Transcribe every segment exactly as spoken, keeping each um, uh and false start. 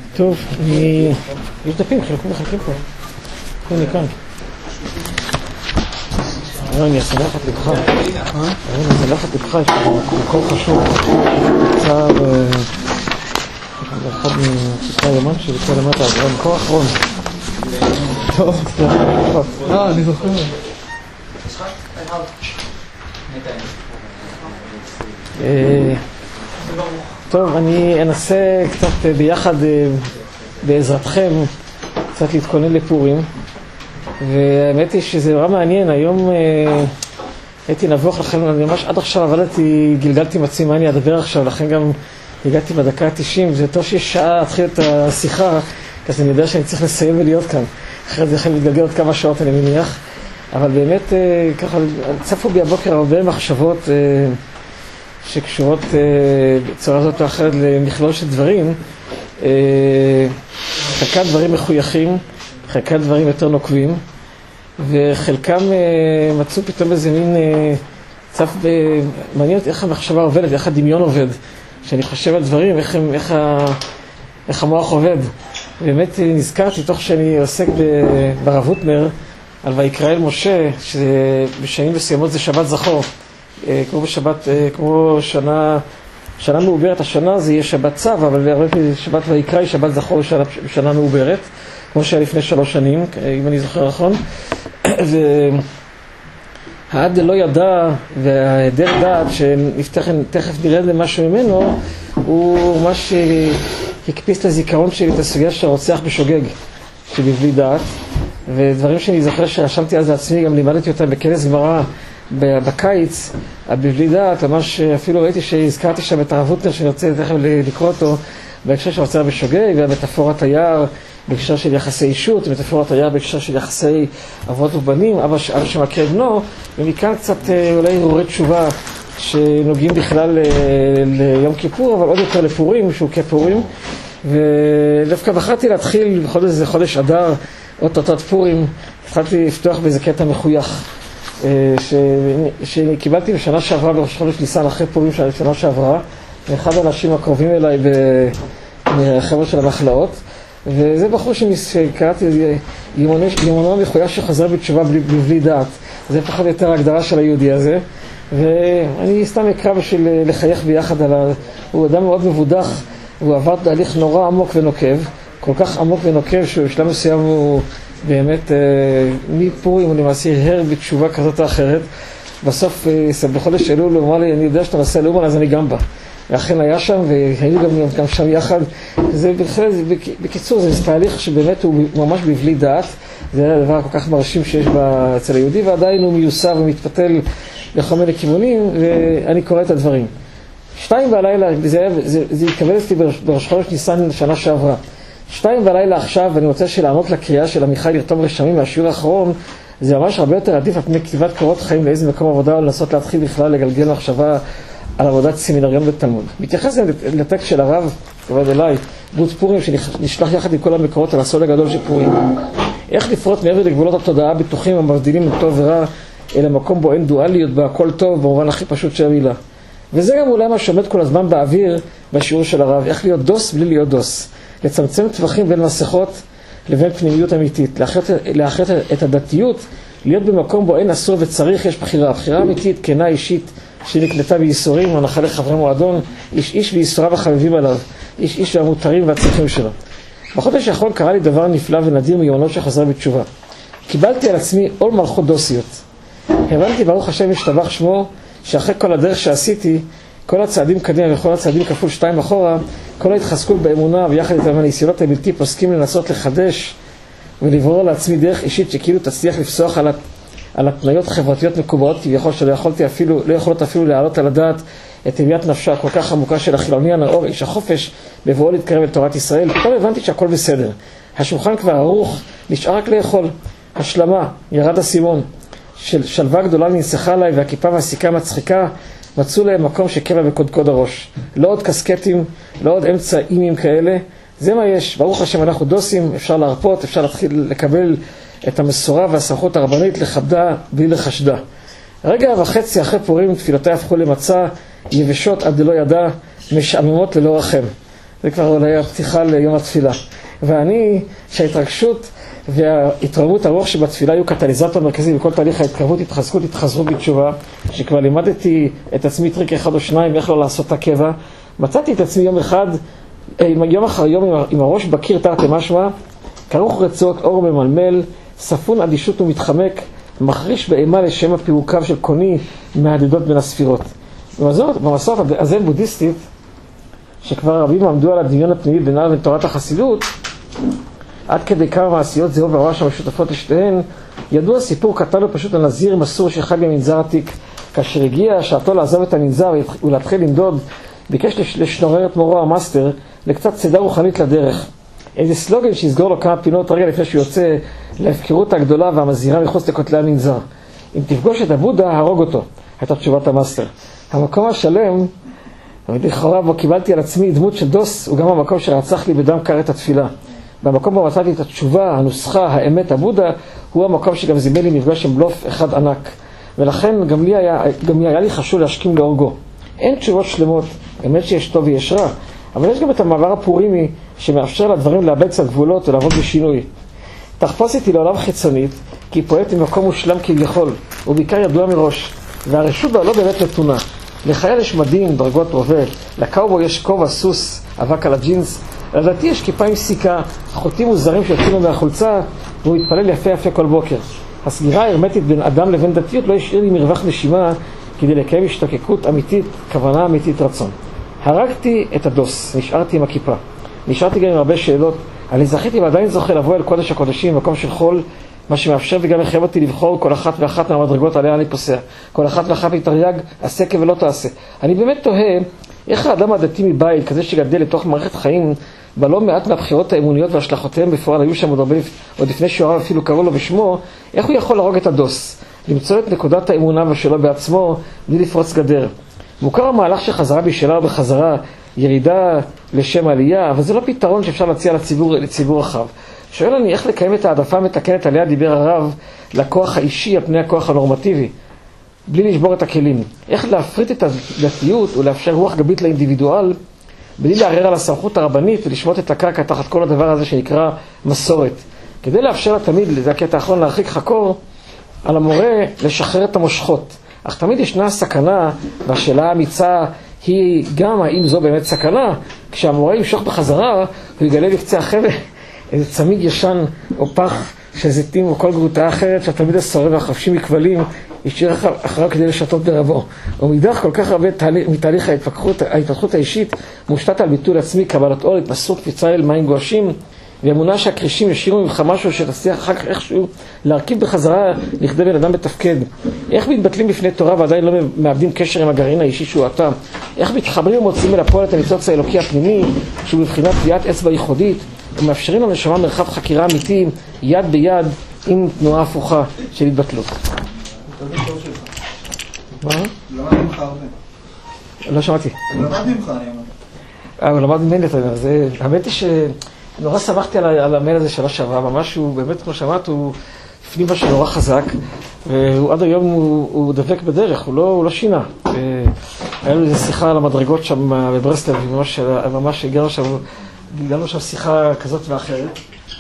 טוב, אני... יש דפים, חלקו מחלקים פה. הנה כאן. אני אשמח את לבך. אני אשמח את לבך, יש פה מקור חשוב. נמצא באחד מספרי היומן שלי, פה למטה, זה המקור האחרון. טוב, אה, אני זוכר. טוב, אני אנסה קצת ביחד בעזרתכם קצת להתכונן לפורים, והאמת היא שזה נורא מעניין. היום הייתי נבוך לכם, אני ממש עד עכשיו עבדתי, גלגלתי מציא מה אני אדבר עכשיו, לכן גם הגעתי בדקה ה-תשעים, זה טוב שיש שעה להתחיל את השיחה, אז אני יודע שאני צריך לסיים ולהיות כאן, אחרת זה יכול להתגלגל עוד כמה שעות אני מניח, אבל באמת ככה צפו בי הבוקר הרבה מחשבות שקשורות בצורה זאת או אחרת למכלול של דברים, חלקם דברים מחויכים, חלקם דברים יותר נוקבים, וחלקם מצאו פתאום איזה מין צף מעניין איך המחשבה עובדת, איך הדמיון עובד, שאני חושב על דברים, איך, איך, איך המוח עובד. באמת נזכרתי תוך שאני עוסק ברב הוטנר על ויקרא אל משה, שבשנים מסוימות זה שבת זכור, כמו בשבת, כמו שנה, שנה מעוברת, השנה זה יהיה שבת צו, אבל הרבה פעמים שבת ויקרא היא שבת זכור שנה, שנה מעוברת, כמו שהיה לפני שלוש שנים, אם אני זוכר נכון. והעד לא ידע, וההיעדר דעת, שתכף נרד למשהו ממנו, הוא מה שהקפיץ לזיכרון שלי את הסוגיה של הרוצח בשוגג, שבבלי דעת, ודברים שאני זוכר שרשמתי אז לעצמי, גם לימדתי אותם בכנס גמרא, בקיץ, בבלי דעת, ממש אפילו ראיתי שהזכרתי שם את הרב הוטנר שאני רוצה תכף לקרוא אותו, בהקשר של הרוצח בשוגג, והמטאפורת היער, בהקשר של יחסי אישות, מטאפורת היער בהקשר של יחסי אבות ובנים, אבא, אבא שמכה בנו, ומכאן קצת אולי הרהורי תשובה שנוגעים בכלל ליום כיפור, אבל עוד יותר לפורים, שהוא כפורים, ודווקא בחרתי להתחיל בכל איזה חודש אדר, עוד תותות פורים, התחלתי לפתוח באיזה קטע מחוייך, שקיבלתי בשנה שעברה, בראש חודש ניסן, אחרי פורים של שנה שעברה, מאחד האנשים הקרובים אליי בחבר של המחלאות, וזה בחור שקראתי יומנו מחוייך שחוזר בתשובה בלי דעת. זה פחות או יותר ההגדרה של היהודי הזה, ואני סתם אקרא בשביל לחייך ביחד על ה... הוא אדם מאוד מבודח, והוא עבר תהליך נורא עמוק ונוקב, כל כך עמוק ונוקב שבשלב מסוים הוא באמת מפורים הוא למעשה הרהר בתשובה כזאת או אחרת. בסוף בחודש אלול הוא אמר לי, אני יודע שאתה נעשה לאומן אז אני גם בא, ואכן היה שם, והיינו גם, גם שם יחד. זה בכלל, זה, בקיצור, זה תהליך שבאמת הוא ממש בבלי דעת. זה הדבר כל כך מרשים שיש אצל היהודי, ועדיין הוא מיוסר ומתפתל לכל מיני כיוונים, ואני קורא את הדברים. שתיים בלילה, זה, זה, זה יקבל אצלי בראש חודש ניסן שנה שעברה. שתיים בלילה עכשיו, ואני רוצה שלענות לקריאה של עמיחי לרתום רשמים מהשיעור האחרון, זה ממש הרבה יותר עדיף על פני כתיבת קורות חיים לאיזה מקום עבודה, או לנסות להתחיל בכלל לגלגל מחשבה על עבודת סמינריון בתלמוד. מתייחס לטקסט של הרב, עובד אליי, דמות פורים שנשלח יחד עם כל המקורות על הסוד הגדול של פורים. איך לפרוט מעבר לגבולות התודעה בטוחים המבדילים בין טוב ורע, אל המקום בו אין דואליות, בה הכל טוב, במובן הכי פשוט של המילה. וזה גם אולי מה שעומד כל הזמן באוויר בשיעור של הרב, איך להיות דוס בלי להיות דוס. לצמצם טווחים בין מסכות לבין פנימיות אמיתית. לאחרת את הדתיות, להיות במקום בו אין אסור וצריך, יש בחירה. בחירה אמיתית, כנה אישית, שנקנתה בייסורים, הנחה לחברי מועדון, איש איש וייסוריו החביבים עליו, איש איש והמותרים והצריכים שלו. בחודש האחרון קרה לי דבר נפלא ונדיר מיומנות שחזרה בתשובה. קיבלתי על עצמי עול מלכות דוסיות. הבנתי ברוך השם ישתבח שמו, שאחרי כל הדרך שעשיתי, כל הצעדים קדימה וכל הצעדים כפול שתיים אחורה, כל ההתחזקות באמונה ויחד איתם הניסיונות הבלתי פוסקים לנסות לחדש ולברור לעצמי דרך אישית שכאילו תצליח לפסוח על, על התניות חברתיות מקובעות, כביכול שלא יכולתי אפילו, לא יכולות אפילו להעלות על הדעת את המיית נפשה כל כך עמוקה של החילוני הנאור, איש החופש, בבואו להתקרב אל תורת ישראל. פתאום הבנתי שהכל בסדר. השולחן כבר ערוך, נשאר רק לאכול. השלמה, ירד הסימון. של שלווה גדולה ננסחה עליי, והכיפה והסיכה מצחיקה, מצאו להם מקום שקבע בקודקוד הראש. לא עוד קסקטים, לא עוד אמצעים כאלה. זה מה יש. ברוך השם אנחנו דוסים, אפשר להרפות, אפשר להתחיל לקבל את המסורה והסמכות הרבנית לכבדה בלי לחשדה. רגע וחצי אחרי פורים תפילותיי הפכו למצע, יבשות עד דלא ידע, משעממות ללא רחם. זה כבר אולי הפתיחה ליום התפילה. ואני, שההתרגשות וההתרבות הרוח שבתפילה היו קטליזטור מרכזי בכל תהליך ההתקרבות, התחזקות, התחזרות בתשובה, שכבר לימדתי את עצמי טריק אחד או שניים ואיך לא לעשות את הקבע, מצאתי את עצמי יום אחד, יום אחר יום עם הראש בקיר תרתי משמע, כרוך רצועות אור ממלמל, ספון אדישות ומתחמק, מחריש באימה לשם הפירוקיו של קוני מהדהדות בין הספירות. במסורת הזן בודהיסטית, שכבר רבים עמדו על הדמיון הפנימי בינה לבין תורת החסידות, עד כדי כמה מעשיות זהו והרש המשותפות לשתיהן, ידוע סיפור קטן ופשוט על נזיר מסור שחי במנזר עתיק. כאשר הגיע שעתו לעזוב את המנזר ולהתחיל לנדוד, ביקש לשנורר את מורו המאסטר לקצת צידה רוחנית לדרך. איזה סלוגן שיסגור לו כמה פינות רגע לפני שהוא יוצא להפקרות הגדולה והמזהירה מחוץ לכותלי המנזר. אם תפגוש את הבודה, הרוג אותו, הייתה תשובת המאסטר. המקום השלם, לכאורה בו קיבלתי על עצמי דמות של דוס, הוא גם המקום שרצח לי בדם קר את התפילה. במקום בו מצאתי את התשובה, הנוסחה, האמת, הבודה, הוא המקום שגם זימן לי מפגש עם בלוף אחד ענק. ולכן גם לי היה, גם לי היה לי חשוב להשכים להורגו. אין תשובות שלמות, אמת שיש טוב ויש רע, אבל יש גם את המעבר הפורימי שמאפשר לדברים לאבד קצת גבולות ולעבוד בשינוי. תחפוש איתי לעולם חיצונית, כי פועלת ממקום מושלם כביכול, ובעיקר ידוע מראש, והרשות בה לא באמת נתונה. לחייל יש מדים, דרגות רובה, לקאובו יש כובע, סוס, אבק על הג'ינס, לדעתי יש כיפה עם סיכה, חוטים מוזרים שיוצאים מהחולצה, והוא התפלל יפה יפה כל בוקר. הסגירה ההרמטית בין אדם לבין דתיות לא השאיר לי מרווח נשימה כדי לקיים השתוקקות אמיתית, כוונה אמיתית, רצון. הרגתי את הדוס, נשארתי עם הכיפה. נשארתי גם עם הרבה שאלות. אני זכיתי ועדיין זוכה לבוא אל קודש הקודשים, מקום של חול, מה שמאפשר וגם מחייב אותי לבחור כל אחת ואחת מהמדרגות עליה אני פוסע. כל אחת ואחת מתרי"ג, עשה ולא תעשה. אני באמת תוהה, איך האדם הדתי מבית, כזה שגדל לתוך מערכת חיים, בלא מעט מהבחירות האמוניות והשלכותיהם בפועל היו שם עוד הרבה, עוד לפני שהוריו אפילו קראו לו בשמו, איך הוא יכול להרוג את הדוס? למצוא את נקודת האמונה שלו בעצמו, בלי לפרוץ גדר. מוכר המהלך שחזרה בשאלה או בחזרה, ירידה לשם עלייה, אבל זה לא פתרון שאפשר להציע לציבור, לציבור רחב. שואל אני איך לקיים את העדפה המתקנת עליה דיבר הרב לכוח האישי על פני הכוח הנורמטיבי, בלי לשבור את הכלים. איך להפריט את הדתיות ולאפשר רוח גבית לאינדיבידואל, בלי לערער על הסמכות הרבנית ולשמוט את הקרקע תחת כל הדבר הזה שנקרא מסורת. כדי לאפשר לתמיד, זה הקטע האחרון, להרחיק חקור, על המורה לשחרר את המושכות. אך תמיד ישנה סכנה, והשאלה האמיצה היא גם האם זו באמת סכנה. כשהמורה ימשוך בחזרה, הוא יגלה בקצה החבל איזה צמיג ישן או פח של זיתים או כל גרוטה אחרת, שהתלמיד הסורר והחפשי מכבלים ישאיר אחריו כדי לשתות ברבו. ומדרך כל כך הרבה מתהליך ההתפתחות, ההתפתחות האישית מושתת על ביטול עצמי, קבלת אור, התנסות, קפיצה אל מים גועשים, ואמונה שהקרישים ישירו ממך משהו שתצליח אחר כך איכשהו להרכיב בחזרה לכדי בן אדם בתפקד. איך מתבטלים בפני תורה ועדיין לא מאבדים קשר עם הגרעין האישי שהוא אתה? איך מתחברים ומוצאים אל הפועל את הניצוץ האלוקי הפנימי שהוא בבחינת טביעת אצבע ייחודית ומאפשרים לנשמה מרחב חקירה אמיתי יד ביד עם תנועה הפוכה של התבטלות? מה? למד ממך הרבה. לא שמעתי. למד ממך, אני אומר. אה, למד ממני, אתה אומר. האמת היא שנורא שמחתי על המייל הזה של השבוע, ממש הוא באמת, כמו שאמרת, הוא לפנים משהו נורא חזק, ועד היום הוא דבק בדרך, הוא לא שינה. היה לו איזו שיחה על המדרגות שם בברסלב, ממש הגענו שם, הגענו שם שיחה כזאת ואחרת.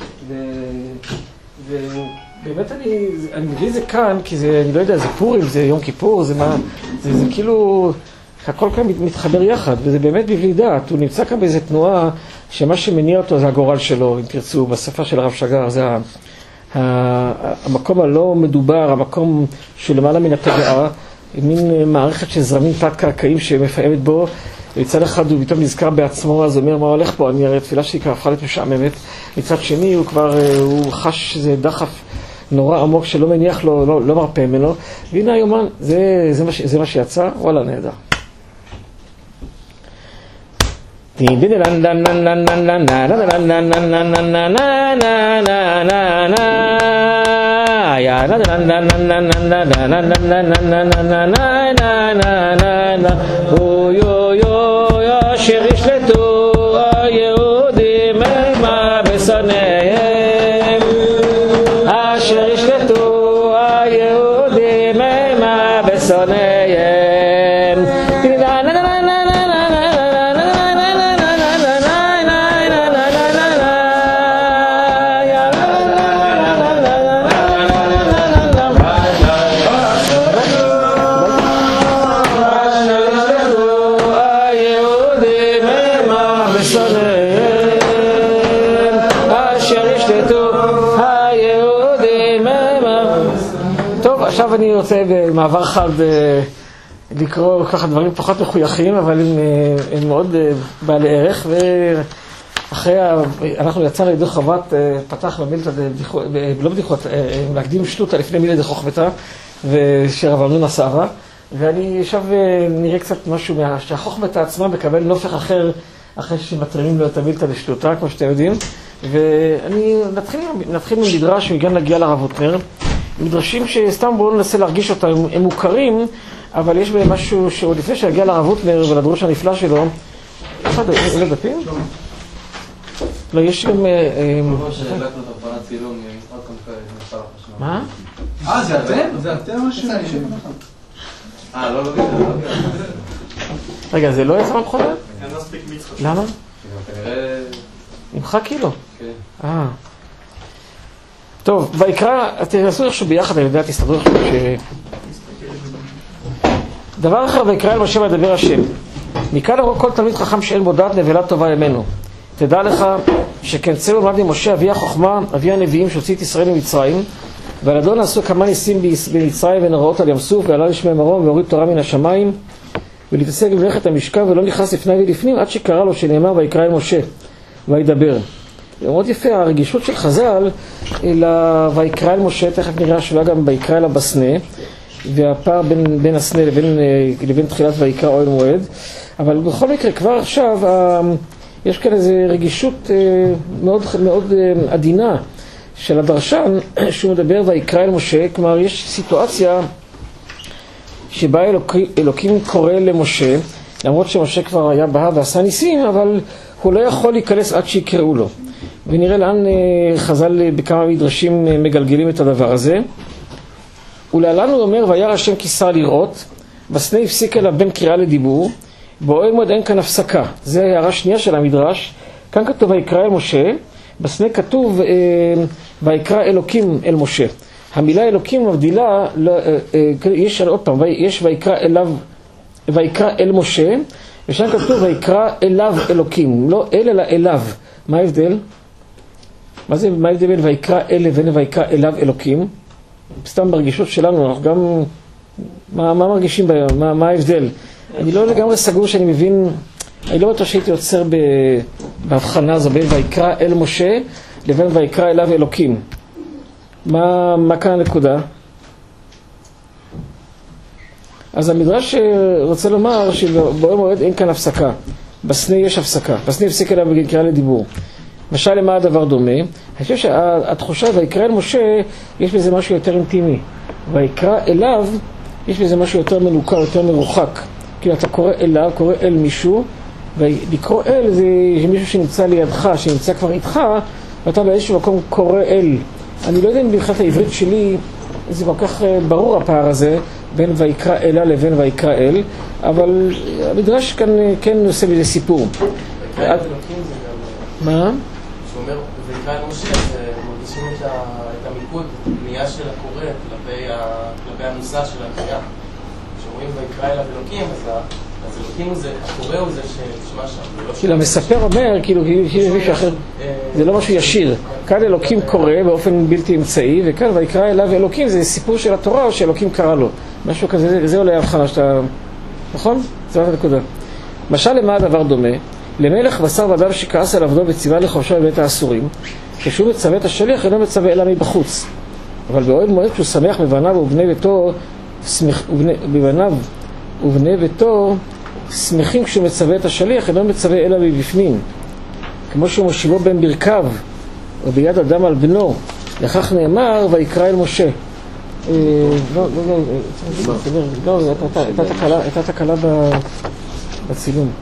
ובאמת אני, אני מביא את זה כאן, כי זה, אני לא יודע, זה פורים, זה יום כיפור, זה מה, זה, זה כאילו, הכל כאן מתחבר יחד, וזה באמת בבלי דעת. הוא נמצא כאן באיזו תנועה, שמה שמניע אותו זה הגורל שלו, אם תרצו, בשפה של הרב שגר, זה ה, ה, המקום הלא מדובר, המקום שלמעלה מן התודעה, מין מערכת של זרמים תת-קרקעים שמפעמת בו, מצד אחד הוא פתאום נזכר בעצמו, אז הוא אומר, מה הולך פה? אני הרי התפילה שלי כבר הפכה להיות משעממת. מצד שני, הוא כבר, הוא חש שזה דחף נורא עמוק שלא מניח לו, לא, לא מרפא ממנו. והנה היומן, זה, זה, מה, זה מה שיצא, וואלה, נהדר. אשר ישלטו היהודים המה בשונאיהם, אשר ישלטו היהודים המה בשונאיהם. עכשיו אני רוצה במעבר חד לקרוא ככה דברים פחות מחויכים, אבל הם, הם מאוד בעלי ערך, ואחרי, אנחנו יצאנו לידי חוות, פתח במילתא, לא בדיחות, להקדים שטותא לפני מילתא דחוכמתא, ושרב אמנון הסערה, ואני עכשיו נראה קצת משהו שהחוכמתא עצמה מקבל נופך אחר, אחרי שמתרימים לו את המילתא דשטותא, כמו שאתם יודעים, ואני נתחיל, נתחיל ממדרש, וגם נגיע לרב הוטנר, מדרשים שסתם בואו ננסה להרגיש אותם, הם מוכרים, אבל יש בהם משהו שעוד לפני שהגיע לרב הוטנר ולדרוש הנפלא שלו, אחד, אלה דפים? לא, יש גם... מה? אה, זה אתם? זה אתם משהו? אה, לא, לא, לא. רגע, זה לא יצא מבחודת? אין מספיק מצחק. למה? כנראה... נמחק כאילו? כן. אה. טוב, ויקרא, תנסו איכשהו ביחד, אני יודע, תסתדרו איכשהו ש... דבר אחר, ויקרא אל משה וידבר השם. מכאן לראות כל תלמיד חכם שאין בו דעת נבלה טובה ימינו. תדע לך שכן צלו למד ממשה אבי החוכמה, אבי הנביאים שהוציא את ישראל ממצרים, ועל ידו נעשו כמה ניסים במצרים ונראות על ים סוף, ועלה לשמי מרום והוריד תורה מן השמיים, ולהתעסק במלאכת המשכן ולא נכנס לפני ולפנים עד שקרא לו שנאמר ויקרא אל משה וידבר. מאוד יפה הרגישות של חז"ל אלא ויקרא אל משה, תכף נראה שווה גם ויקרא אל הבסנה, והפער בין, בין הסנה לבין, לבין תחילת ויקרא אוהל מועד. אבל בכל מקרה כבר עכשיו יש כאן איזו רגישות מאוד, מאוד עדינה של הדרשן שהוא מדבר ויקרא אל משה. כלומר יש סיטואציה שבה אלוקים, אלוקים קורא למשה, למרות שמשה כבר היה בה ועשה ניסים, אבל הוא לא יכול להיכנס עד שיקראו לו. ונראה לאן חז"ל בכמה מדרשים מגלגלים את הדבר הזה. ולהלן הוא אומר וירא השם כי שר לראות, בסנה הפסיק אליו בין קריאה לדיבור, באוהל מועד אין כאן הפסקה. זה הערה שנייה של המדרש. כאן כתוב ויקרא אל משה, בסנה כתוב ויקרא אלוקים אל משה. המילה אלוקים מבדילה, יש עוד פעם, יש ויקרא אליו, ויקרא אל משה, ושם כתוב ויקרא אליו אלוקים, לא אל אלא אליו. מה ההבדל? מה זה, מה ההבדל בין ויקרא אל לבין ויקרא אליו אלוקים? סתם ברגישות שלנו, אנחנו גם, מה, מה מרגישים בהם, מה, מה ההבדל? אני לא לגמרי סגור שאני מבין, אני לא בטוח שהייתי יוצר בהבחנה הזו בין ויקרא אל משה לבין ויקרא אליו אלוקים. מה, מה כאן הנקודה? אז המדרש רוצה לומר שבאוהל מועד אין כאן הפסקה. בסנה יש הפסקה. בסנה הפסיק אליו בקריאה לדיבור. משל למה הדבר דומה? אני חושב שהתחושה ויקרא אל משה יש בזה משהו יותר אינטימי. ויקרא אליו יש בזה משהו יותר מנוכר, יותר מרוחק. כאילו אתה קורא אליו, קורא אל מישהו, ולקרוא אל זה מישהו שנמצא לידך, שנמצא כבר איתך, ואתה באיזשהו מקום קורא אל. אני לא יודע אם בכלל העברית שלי זה כל כך ברור הפער הזה בין ויקרא אלה לבין ויקרא אל, אבל המדרש כאן כן עושה בזה סיפור. מה? שאומר ויקרא אל משה, מרגישים את המיקוד, פנייה של הקורא כלפי המושא של הקריאה. כשאומרים ויקרא אליו אלוקים, אז אלוקים זה, הקורא הוא זה ששמע שם. כאילו המספר אומר, כאילו מישהו אחר, זה לא משהו ישיר. כאן אלוקים קורא באופן בלתי אמצעי, וכאן ויקרא אליו אלוקים זה סיפור של התורה או שאלוקים קרא לו. משהו כזה, זה אולי הבחנה שאתה... נכון? זאת הנקודה. משל למה הדבר דומה? למלך בשר ודם שכעס על עבדו וציווה לכבשו בבית האסורים, כשהוא מצווה את השליח אינו מצווה אלא מבחוץ. אבל באוהל מועד שהוא שמח בבניו ובני ביתו, בבניו ובני ביתו שמחים כשהוא מצווה את השליח אינו מצווה אלא מבפנים. כמו שהוא מושיבו בין ברכיו וביד אדם על בנו, לכך נאמר ויקרא אל משה. לא, לא, לא, לא, הייתה תקלה בצילום.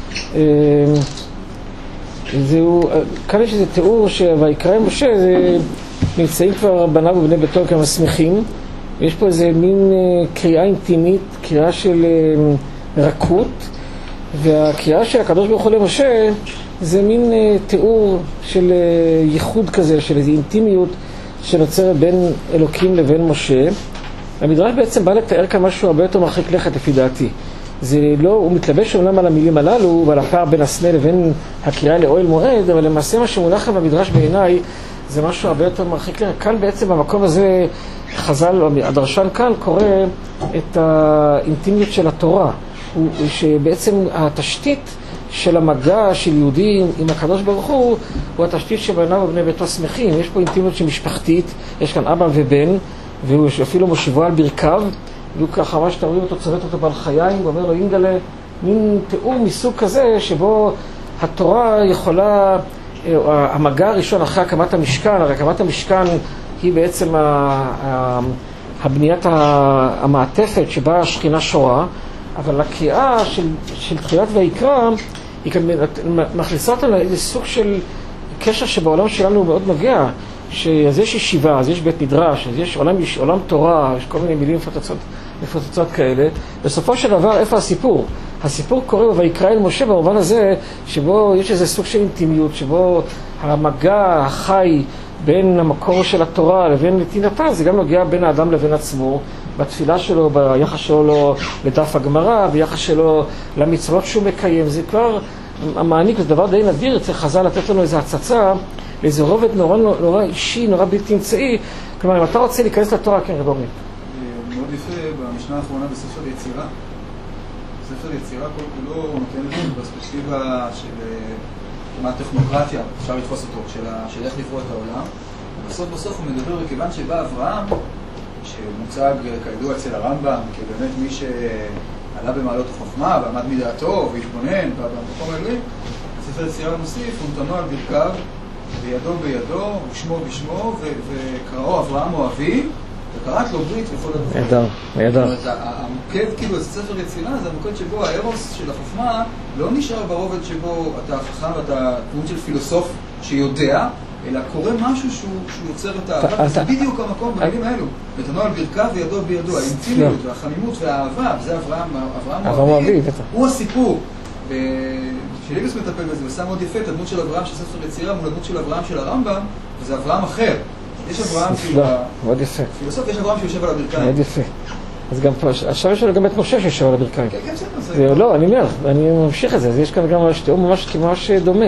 זהו, כאן יש איזה תיאור שויקרא אל משה, זה נמצאים כבר בניו ובני ביתו כמה שמחים, ויש פה איזה מין קריאה אינטימית, קריאה של רכות, והקריאה של הקדוש ברוך הוא למשה זה מין תיאור של ייחוד כזה, של איזו אינטימיות שנוצרת בין אלוקים לבין משה. המדרש בעצם בא לתאר כאן משהו הרבה יותר מרחיק לכת לפי דעתי. זה לא, הוא מתלבש אומנם על המילים הללו ועל הפער בין הסנה לבין הקריאה לאוהל מועד, אבל למעשה מה שמונח במדרש בעיניי זה משהו הרבה יותר מרחיק לכת. כאן בעצם במקום הזה חז"ל, הדרשן כאן קורא את האינטימיות של התורה, הוא, שבעצם התשתית של המגע של יהודים עם הקדוש ברוך הוא, הוא התשתית שבניו ובני ביתו שמחים. יש פה אינטימיות שמשפחתית, יש כאן אבא ובן, והוא אפילו מושיבו על ברכיו, והוא ככה, מה שאתה רואים אותו, צובט אותו בעל חיים, ואומר לו, אינגלה, מין תיאור מסוג כזה, שבו התורה יכולה, המגע הראשון אחרי הקמת המשכן, הרי הקמת המשכן היא בעצם הבניית המעטפת שבה השכינה שורה, אבל הקריאה של, של תחילת ויקרא, היא כאן מכניסה אותנו לאיזה סוג של קשר שבעולם שלנו הוא מאוד נוגע, שאז יש ישיבה, אז יש בית מדרש, אז יש עולם, יש עולם תורה, יש כל מיני מילים מפוצצות, מפוצצות כאלה. בסופו של דבר, איפה הסיפור? הסיפור קורה ויקרא אל משה במובן הזה, שבו יש איזה סוג של אינטימיות, שבו המגע החי בין המקור של התורה לבין נתינתה, זה גם נוגע בין האדם לבין עצמו, בתפילה שלו, ביחס שלו לדף הגמרא, ביחס שלו למצוות שהוא מקיים. זה כבר המעניק, זה דבר די נדיר, צריך חז"ל לתת לנו איזו הצצה, לאיזה רובד נורא, נורא אישי, נורא בלתי אמצעי. כלומר, אם אתה רוצה להיכנס לתורה, כן, רב אורני. מאוד יפה, במשנה האחרונה בספר יצירה. בספר יצירה כל כולו נותן את זה בפרספקטיבה של כמעט טכנוקרטיה, אפשר לתפוס אותו, של, של איך לברוא את העולם. בסוף בסוף הוא מדבר, וכיוון שבא אברהם, שמוצג כידוע אצל הרמב"ם, כבאמת מי שעלה במעלות החוכמה, ועמד מדעתו, והתבונן, במקום האלוהים, הספר יצירה מוסיף, ונתנו על ברכיו, בידו בידו, ושמו בשמו, וקראו אברהם אוהבי, וקראת לו ברית וכל הדברים. נהדר, נהדר. המוקד, כאילו, ספר יצירה, זה המוקד שבו הארוס של החוכמה לא נשאר ברובד שבו אתה חכם ואתה דמות של פילוסוף שיודע, אלא קורה משהו שהוא, שהוא יוצר את האהבה, זה בדיוק המקום במילים האלו. ותנו על ברכיו וידו בידו, האינטימיות והחמימות והאהבה, וזה אברהם, אברהם אוהבי, הוא הסיפור. שליבס מטפל בזה, ועשה מאוד יפה את הדמות של אברהם של ספר יצירה מול הדמות של אברהם של הרמב"ם, וזה אברהם אחר. יש אברהם מאוד יפה. פילוסוף, יש אברהם שיושב על הברכיים. מאוד יפה. אז גם פה, עכשיו יש לנו גם את משה שיושב על הברכיים. כן, כן, בסדר. לא, אני אומר, אני ממשיך את זה, אז יש כאן גם תיאור ממש ממש דומה.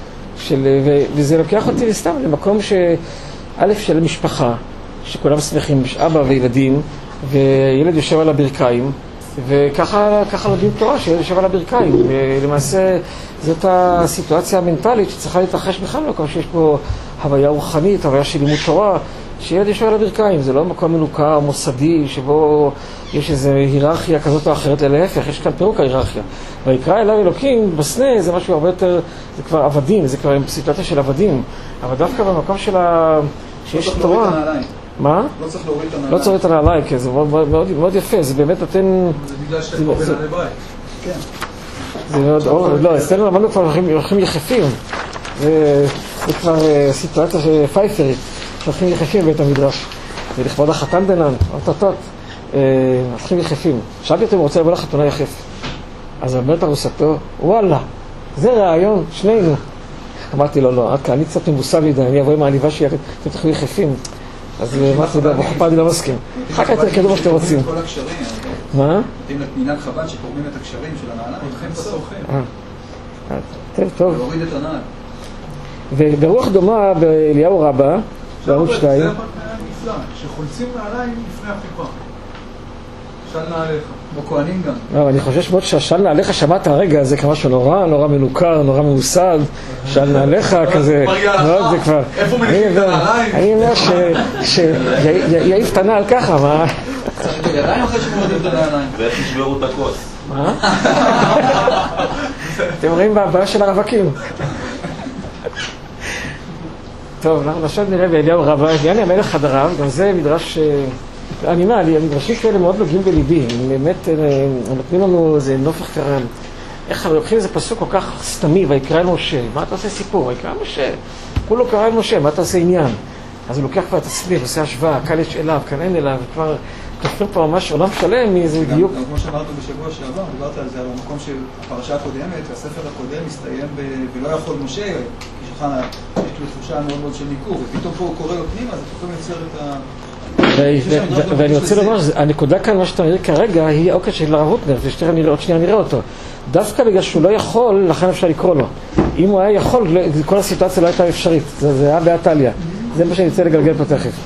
וזה לוקח אותי לסתם למקום שא' של משפחה, שכולם שמחים, אבא וילדים, וילד יושב על הברכיים, וככה לומדים תורה, שילד יושב על הברכיים. ולמעשה זאת הסיטואציה המנטלית שצריכה להתרחש בכלל במקום שיש פה הוויה רוחנית, הוויה של לימוד תורה, שילד יושב על הברכיים. זה לא מקום מנוכר, מוסדי, שבו יש איזו היררכיה כזאת או אחרת, אלא להפך, יש כאן פירוק ההיררכיה. ויקרא אליו אלוקים בסנה, זה משהו הרבה יותר, זה כבר עבדים, זה כבר סיטואציה של עבדים. אבל דווקא במקום של ה... שיש תורה... מה? לא צריך להוריד את הנעליים. לא צריך להוריד את הנעליים, כן, זה מאוד, מאוד, מאוד יפה, זה באמת נותן... זה בגלל שאתה קורא בנעלי ברית. כן. זה מאוד, לא, אצלנו למדנו כבר הולכים יחפים. זה כבר סיטואציה פייפרית, הולכים יחפים בבית המדרש. זה לכבוד החתן דנן, ארטטות, הולכים יחפים. שאלתי אותו אם הוא רוצה לבוא לחתונה יחף. אז אמרת ארוסתו, וואלה, זה רעיון, שנינו. אמרתי לו, לא, עד אני קצת מבוסה מדי, אני אבוא עם העליבה שלי, אתם תלכו יחפים. אז אמרתי, בחופה אני לא מסכים. אחר כך תרקדו מה שאתם רוצים. כל הקשרים. מה? נותנים למנהג חב"ד שקוראים את הקשרים של הנעליים. הולכים בסורכים. טוב, טוב. להוריד את הנעל. וברוח דומה באליהו רבה, בערוץ שתיים. זה נפלא, שחולצים נעליים לפני החופה. של נעליך. בכהנים גם. לא, אני חושב מאוד שהשל נעליך, שמעת הרגע, זה כמשהו נורא, נורא מנוכר, נורא ממוסד. של נעליך כזה, מאוד זה כבר. איפה מניחים את הנעליים? אני אומר שיעיף את הנעל ככה, מה? ידיים אחרי שמורדים את הנעליים. ואיך תשברו את הכוס. מה? אתם רואים בהבעה של הרווקים. טוב, עכשיו נראה באליהו רבה, יעני המלך חדריו, גם זה מדרש, אני מה, המדרשים כאלה מאוד נוגעים בליבי, הם באמת נותנים לנו איזה נופך קרן. איך לוקחים איזה פסוק כל כך סתמי, ויקרא אל משה, מה אתה עושה סיפור? ויקרא אל משה, כולו קרא אל משה, מה אתה עושה עניין? אז הוא לוקח כבר את הסביר, עושה השוואה, כאן יש אליו, כאן אין אליו, וכבר כתבים פה ממש עולם שלם מאיזה דיוק. גם כמו שאמרנו בשבוע שעבר, דיברת על זה, על המקום של הפרשה הקודמת, והספר הקודם מסתיים ולא יכול משה, כי שכן יש לו תחושה מאוד מאוד של ניכור, ופתאום פה הוא קורא לו פנימה, אז פתאום יוצר את ה... ואני רוצה לומר, הנקודה כאן, מה שאתה נראה כרגע, היא העוקד של הרב הוטנר, עוד שנייה נראה אותו. דווקא בגלל שהוא לא יכול, לכן אפשר לקרוא לו. אם הוא היה יכול, כל הסיטואציה לא הייתה אפשרית, זה היה באתליה. זה מה שאני רוצה לגלגל פה תכף.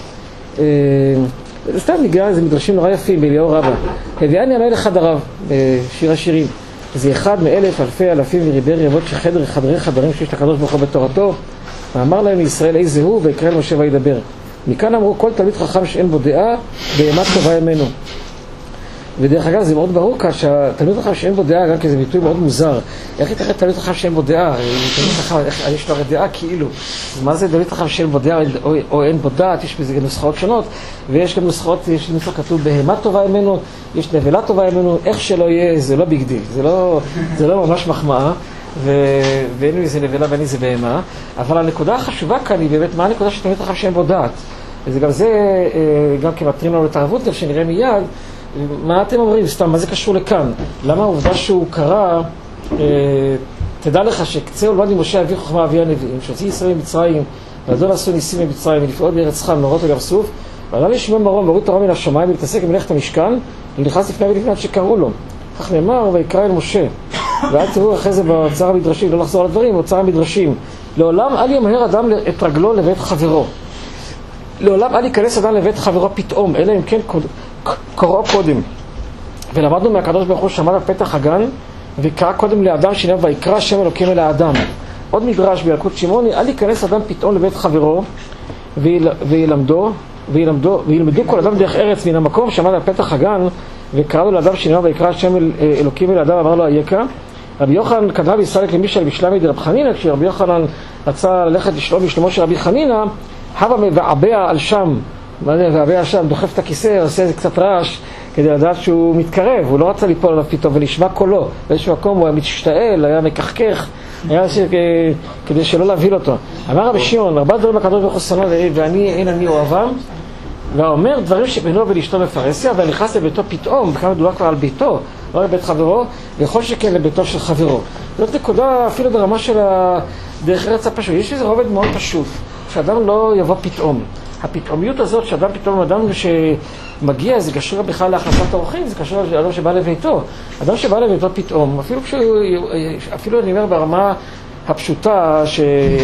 סתם ניגע, זה מדרשים נורא יפים באליהו רבא. הביאני המלך חדריו, בשיר השירים. זה אחד מאלף אלפי אלפים וריבי רבות שחדר חדרי חדרים שיש לקדוש ברוך הוא בתורתו. ואמר להם לישראל איזה הוא ויקרא אל משה וידבר. מכאן אמרו כל תלמיד חכם שאין בו דעה בהמת טובה ימינו. ודרך אגב זה מאוד ברור כאן שהתלמיד חכם שאין בו דעה, גם כי זה ביטוי מאוד מוזר. איך יתכן תלמיד חכם שאין בו דעה? תלמיד חכם, יש לו הרי דעה כאילו. אז מה זה תלמיד חכם שאין בו דעה או, או אין בו דעת? יש בזה גם נוסחאות שונות, ויש גם נוסחאות, יש נוסח כתוב בהמת טובה ימינו, יש נבלה טובה ימינו, איך שלא יהיה, זה לא ביג דיל, זה לא, זה לא ממש מחמאה, ואין לי זה נבלה ואין לי זה בהמה, אבל הנקודה החשובה כאן היא באמת מה הנקודה של תלמיד חכם שאין בו דעת. וזה גם זה, גם כמטרים לנו לתערבות, שנראה מיד, מה אתם אומרים? סתם, מה זה קשור לכאן? למה העובדה שהוא קרא, אה, תדע לך שקצה ולמד עם משה אבי חוכמה אבי הנביאים, שהוציא ישראל ממצרים, ואדון עשו ניסים ממצרים, ולפעול בארץ חם, נורות וגם סוף, ועלה לשמעון מרום, והוריד תורה מן השמיים, ולהתעסק במלאכת המשכן, ונכנס לפני ולפני עד שקראו לו. כך נאמר, ויקרא אל משה. ואל תראו אחרי זה באוצר המדרשים, לא לחזור על הדברים, באוצר המדרשים. לעולם אל ימהר אדם את רגלו לבית חברו. לעולם אל ייכנס אדם לבית חברו פתאום, אלא אם כן קוראו קודם. ולמדנו מהקדוש ברוך הוא שעמד על פתח הגן, וקרא קודם לאדם שנאמר ויקרא השם אלוקים אל האדם. עוד מדרש בילקוט שמעוני, אל ייכנס אדם פתאום לבית חברו, וילמדו, וילמדו, וילמדו כל אדם דרך ארץ מן המקום שעמד על פתח הגן, וקרא לו לאדם שנאמר ויקרא השם אל, אלוקים אל האדם, אמר לו אייכה. רבי יוחנן כתב בישראל למישל בשלמי דרב חנינא, כשרבי יוחנן רצה ללכת לשלום בשלומו של רבי חנינא, הווה מבעבע על שם, מה זה מבעבע על שם, דוחף את הכיסא, עושה איזה קצת רעש, כדי לדעת שהוא מתקרב, הוא לא רצה ליפול עליו פתאום ונשמע קולו, באיזשהו מקום הוא היה משתעל, היה מקחקך, היה כדי שלא להבהיל אותו. אמר רבי שמעון, ארבעה דברים הקדוש ברוך הוא שנא ואני אין אני אוהבם, ואומר דברים שבינו ובין אשתו בפרהסיה, ונכנס לביתו פתאום, בכמה מדובר כבר על ביתו, לא לבית חברו, וכל שכן לביתו של חברו. זאת נקודה אפילו ברמה של דרך ארץ הפשוט. יש איזה רובד מאוד פשוט, שאדם לא יבוא פתאום. הפתאומיות הזאת, שאדם פתאום, אדם שמגיע, זה קשור בכלל להכנסת האורחים, זה קשור לאדם שבא לביתו. אדם שבא לביתו פתאום, אפילו, כשהוא, אפילו אני אומר ברמה הפשוטה ש,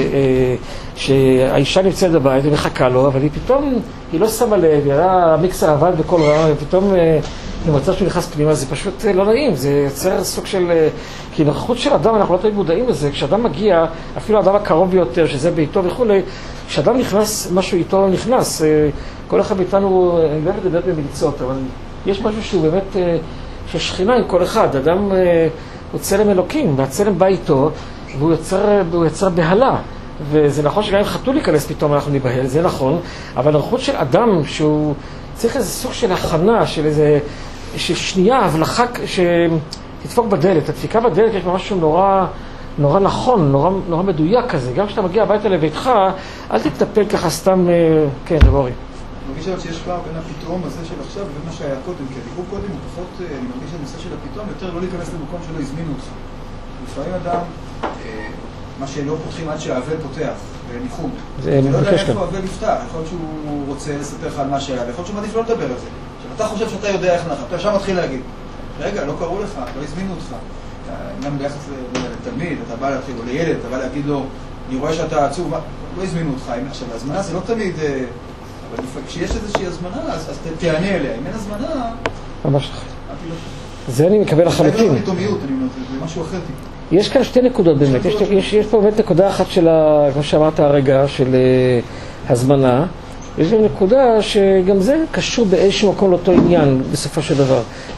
שהאישה נמצאת בבית ומחכה לו, אבל היא פתאום, היא לא שמה לב, היא היה המיקסר עבד בכל רע, ופתאום במצב שהוא נכנס פנימה, זה פשוט לא נעים, זה יוצר סוג של, כי נוכחות של אדם, אנחנו לא תמיד מודעים לזה, כשאדם מגיע, אפילו האדם הקרוב ביותר, שזה ביתו וכו', כשאדם נכנס, משהו איתו נכנס, כל אחד מאיתנו, אני לא מדבר במליצות, אבל יש משהו שהוא באמת, ששכינה עם כל אחד, אדם הוא צלם אלוקים, והצלם בא איתו, והוא יוצר, והוא יוצר בהלה, וזה נכון שגם אם חתול להיכנס פתאום אנחנו ניבהל, זה נכון, אבל נוכחות של אדם שהוא צריך איזה סוג של הכנה, של איזה, של שנייה, הבלחה שתדפוק בדלת, הדפיקה בדלת יש משהו נורא, נורא נכון, נורא, נורא מדויק כזה, גם כשאתה מגיע הביתה לביתך, אל תתנפל ככה סתם, כן, דבורי. אני מרגיש אבל שיש פער בין הפתאום הזה של עכשיו ובין מה שהיה קודם, כי הדיבור קודם הוא פחות, אני מרגיש שהנושא של הפתאום יותר לא להיכנס למקום שלא הזמינו אותך. לפעמים אדם, מה שלא פותחים עד שהאבל פותח, בניחום. זה לא יודע איפה האבל יפתח, יכול להיות שהוא רוצה לספר לך על מה שהיה, ויכול להיות שהוא מעדיף לא לדבר על זה. אתה חושב שאתה יודע איך נחת, אתה עכשיו מתחיל להגיד, רגע, לא קראו לך, לא הזמינו אותך. גם ביחס לתלמיד, אתה בא להתחיל, או לילד, אתה בא להגיד לו, אני רואה שאתה עצוב, לא הזמינו אותך. עכשיו, הזמנה זה לא תמיד, אבל כשיש איזושהי הזמנה, אז תענה אליה. אם אין הזמנה... ממש נכון. זה אני מקבל לחלוטין. זה פתאומיות, אני אומר, זה משהו אחר. יש כאן שתי נקודות באמת. יש, יש, יש פה באמת נקודה אחת של, ה, כמו שאמרת הרגע, של uh, הזמנה. יש גם נקודה שגם זה קשור באיזשהו מקום לאותו עניין, בסופו של דבר.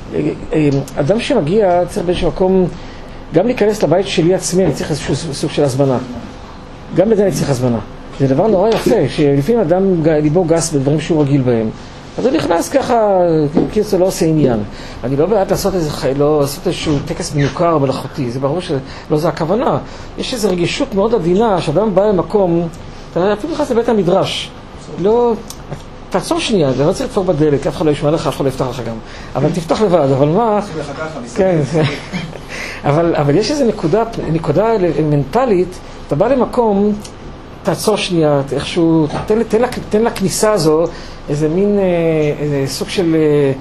אדם שמגיע צריך באיזשהו מקום, גם להיכנס לבית שלי עצמי, אני צריך איזשהו סוג של הזמנה. גם בזה אני צריך הזמנה. זה דבר נורא יפה, שלפעמים אדם ליבו גס בדברים שהוא רגיל בהם. אז הוא נכנס ככה, כאילו זה לא עושה עניין. אני לא בעד לעשות איזה חי, לא לעשות איזשהו טקס מיוקר מלאכותי, זה ברור שלא זה הכוונה. יש איזו רגישות מאוד עדינה, שאדם בא למקום, אתה אפילו נכנס לבית המדרש. לא, תעצור שנייה, זה לא צריך לתפור בדלת, אף אחד לא ישמע לך, אף אחד לא יפתח לך גם. אבל תפתח לבד, אבל מה... כן, אבל, אבל יש איזו נקודה, נקודה מנטלית, אתה בא למקום, תעצור שנייה, איכשהו, תן, תן, תן לכניסה הזו איזה מין, איזה סוג של,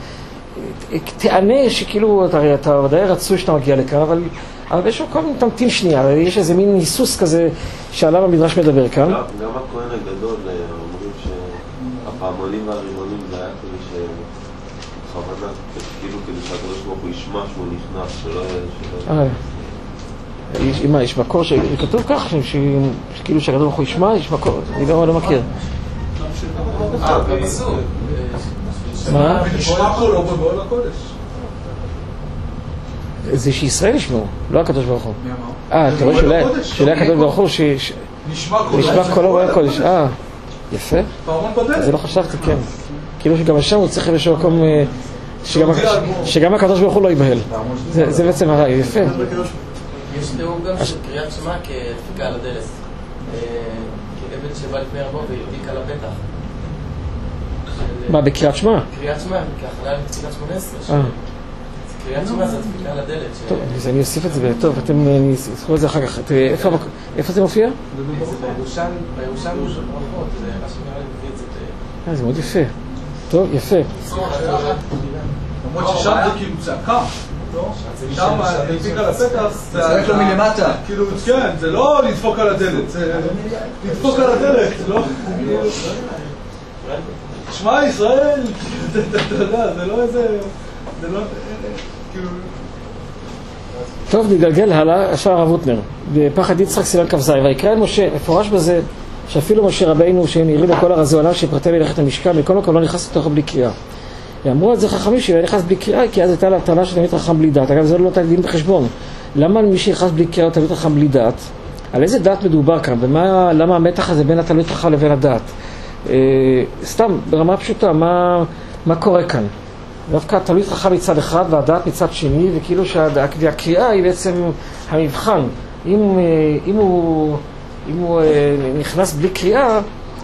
תענה שכאילו, אתה, אתה ודאי רצוי שאתה מגיע לכאן, אבל, אבל באיזשהו מקום תמתין שנייה, יש איזה מין היסוס כזה שעליו המדרש מדבר כאן. גם הכהן הגדול, אומרים הפעמונים והרימונים זה היה כדי שבכוונה, כאילו כדי שהקדוש ברוך הוא ישמע שהוא נכנס, שלא יהיה... מה, יש מקור שכתוב כך, שכאילו שהקדוש ברוך הוא ישמע, יש מקור, אני לא מכיר. אה, בפסוק. מה? נשמע קולו בבואו לקודש. זה שישראל ישמעו, לא הקדוש ברוך הוא. מי אמר? אה, אתה רואה שאולי הקדוש ברוך הוא נשמע קולו בואו לקודש. אה, יפה. פעמון בדלת. זה לא חשבתי, כן. כאילו שגם השם הוא צריך איזשהו מקום שגם הקדוש ברוך הוא לא ייבהל. זה בעצם הרעי, יפה. יש תיאור גם של קריאת שמע כדפיקה על הדלת. כעבד שבא לפני רבו והדליק על הפתח. מה, בקריאת שמע? קריאת שמע, כהכנה לתפילת שמונה עשרה. קריאת שמע זה דפיקה על הדלת. טוב, אז אני אוסיף את זה, טוב, אתם תזכרו את זה אחר כך. איפה זה מופיע? זה בירושלמי, בירושלמי של ברכות, זה מה שנראה לי מביא את זה. אה, זה מאוד יפה. טוב, יפה. למרות ששם זה כאילו צעקה. שם לדפוק על הפתח, זה צועק לו מלמטה. כאילו, כן, זה לא לדפוק על הדלת, זה לדפוק על הדלת, זה לא... שמע ישראל, אתה יודע, זה לא איזה... זה לא... כאילו... טוב, נגלגל הלאה, עכשיו הרב רוטנר. בפחד יצחק סימן כ"ז, ויקרא אל משה, מפורש בזה, שאפילו משה רבינו, שהם נראים לכל הרזו עליו, שפרטי מלאכת המשכן, מכל מקום לא נכנס לתוכו בלי קריאה. ואמרו על זה חכמים שהוא נכנס בלי קריאה, כי אז הייתה לה טענה של תלמיד חכם בלי דעת. אגב, זה לא תקדים בחשבון. למה מי שנכנס בלי קריאה הוא תלמיד חכם בלי דעת? על איזה דעת מדובר כאן? ולמה המתח הזה בין התלמיד חכם לבין הדעת? אה, סתם, ברמה פשוטה, מה, מה קורה כאן? דווקא התלמיד חכם מצד אחד והדעת מצד שני, וכאילו שהקריאה היא בעצם המבחן. אם, אם הוא, אם הוא נכנס בלי קריאה,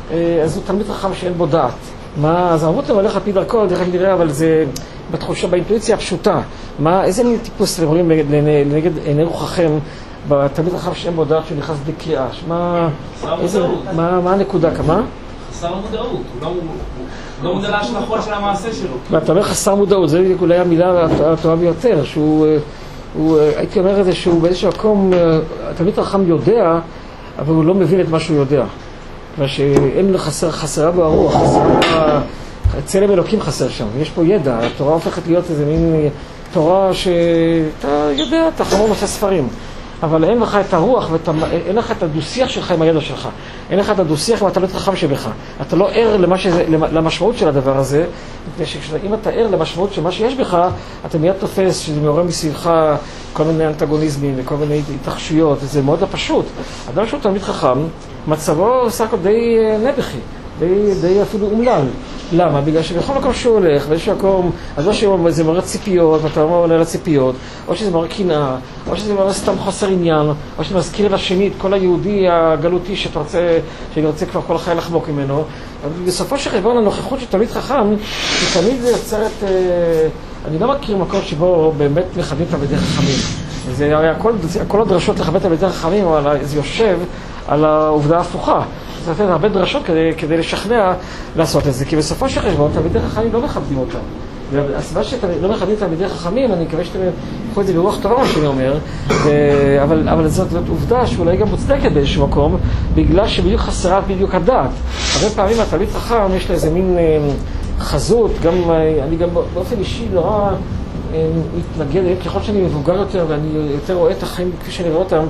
אז הוא תלמיד חכם שאין בו דעת. מה, אז הרב רוטנר הולך על פי דרכו, דרך נראה, אבל זה בתחושה, באינטואיציה הפשוטה. מה, איזה מין טיפוס אתם רואים לנגד עיני רוחכם בתלמיד חכם שאין בו דעת שנכנס בלי קריאה? מה, איזה, מה, מה הנקודה? כמה? חסר מודעות, הוא לא, הוא לא מודע להשלכות של המעשה שלו. ואתה אומר חסר מודעות, זה אולי המילה הטובה ביותר, שהוא, הוא, הייתי אומר את זה שהוא באיזשהו מקום, התלמיד החכם יודע, אבל הוא לא מבין את מה שהוא יודע. מה שאין חסר, חסרה בו הרוח, חסרה, צלם אלוקים חסר שם, יש פה ידע, התורה הופכת להיות איזה מין תורה שאתה יודע, אתה חמור נושא ספרים. אבל אין לך את הרוח, ואין לך את הדו-שיח שלך עם הידע שלך. אין לך את הדו-שיח עם התלמיד חכם שבך. אתה לא ער למשמעות של הדבר הזה, מפני שאם אתה ער למשמעות של מה שיש בך, אתה מיד תופס שזה מעורר מסביבך כל מיני אנטגוניזמים וכל מיני התרחשויות, זה מאוד לא פשוט. אדם שהוא תלמיד חכם, מצבו סך הכל די נבחי, די, די אפילו אומלל. למה? בגלל שבכל מקום שהוא הולך, באיזשהו מקום, אז או שזה מראה ציפיות, ואתה לא עולה לציפיות, או שזה מראה קנאה, או שזה מראה סתם חוסר עניין, או שזה מזכיר לשני את כל היהודי הגלותי שאתה רוצה, שאני רוצה כבר כל החיים לחמוק ממנו. אבל בסופו של חשבון הנוכחות של תלמיד חכם, היא תמיד יוצרת, אה, אני לא מכיר מקום שבו באמת מכבדים תלמידי חכמים. זה היה כל, כל הדרשות לכבד תלמידי חכמים, אבל זה יושב על העובדה ההפוכה. זה נותן הרבה דרשות כדי, כדי לשכנע לעשות את זה, כי בסופו של חשבון תלמידי חכמים לא מכבדים אותם. והסיבה שלא מכבדים תלמידי חכמים, אני מקווה שאתם תקחו את זה ברוח טובה, מה שאני אומר, אבל, אבל זאת, זאת עובדה שאולי גם מוצדקת באיזשהו מקום, בגלל שבדיוק חסרה בדיוק הדעת. הרבה פעמים התלמיד חכם יש לה איזה מין חזות, גם, אני גם באופן אישי נורא מתנגד, ככל שאני מבוגר יותר ואני יותר רואה את החיים כפי שאני רואה אותם,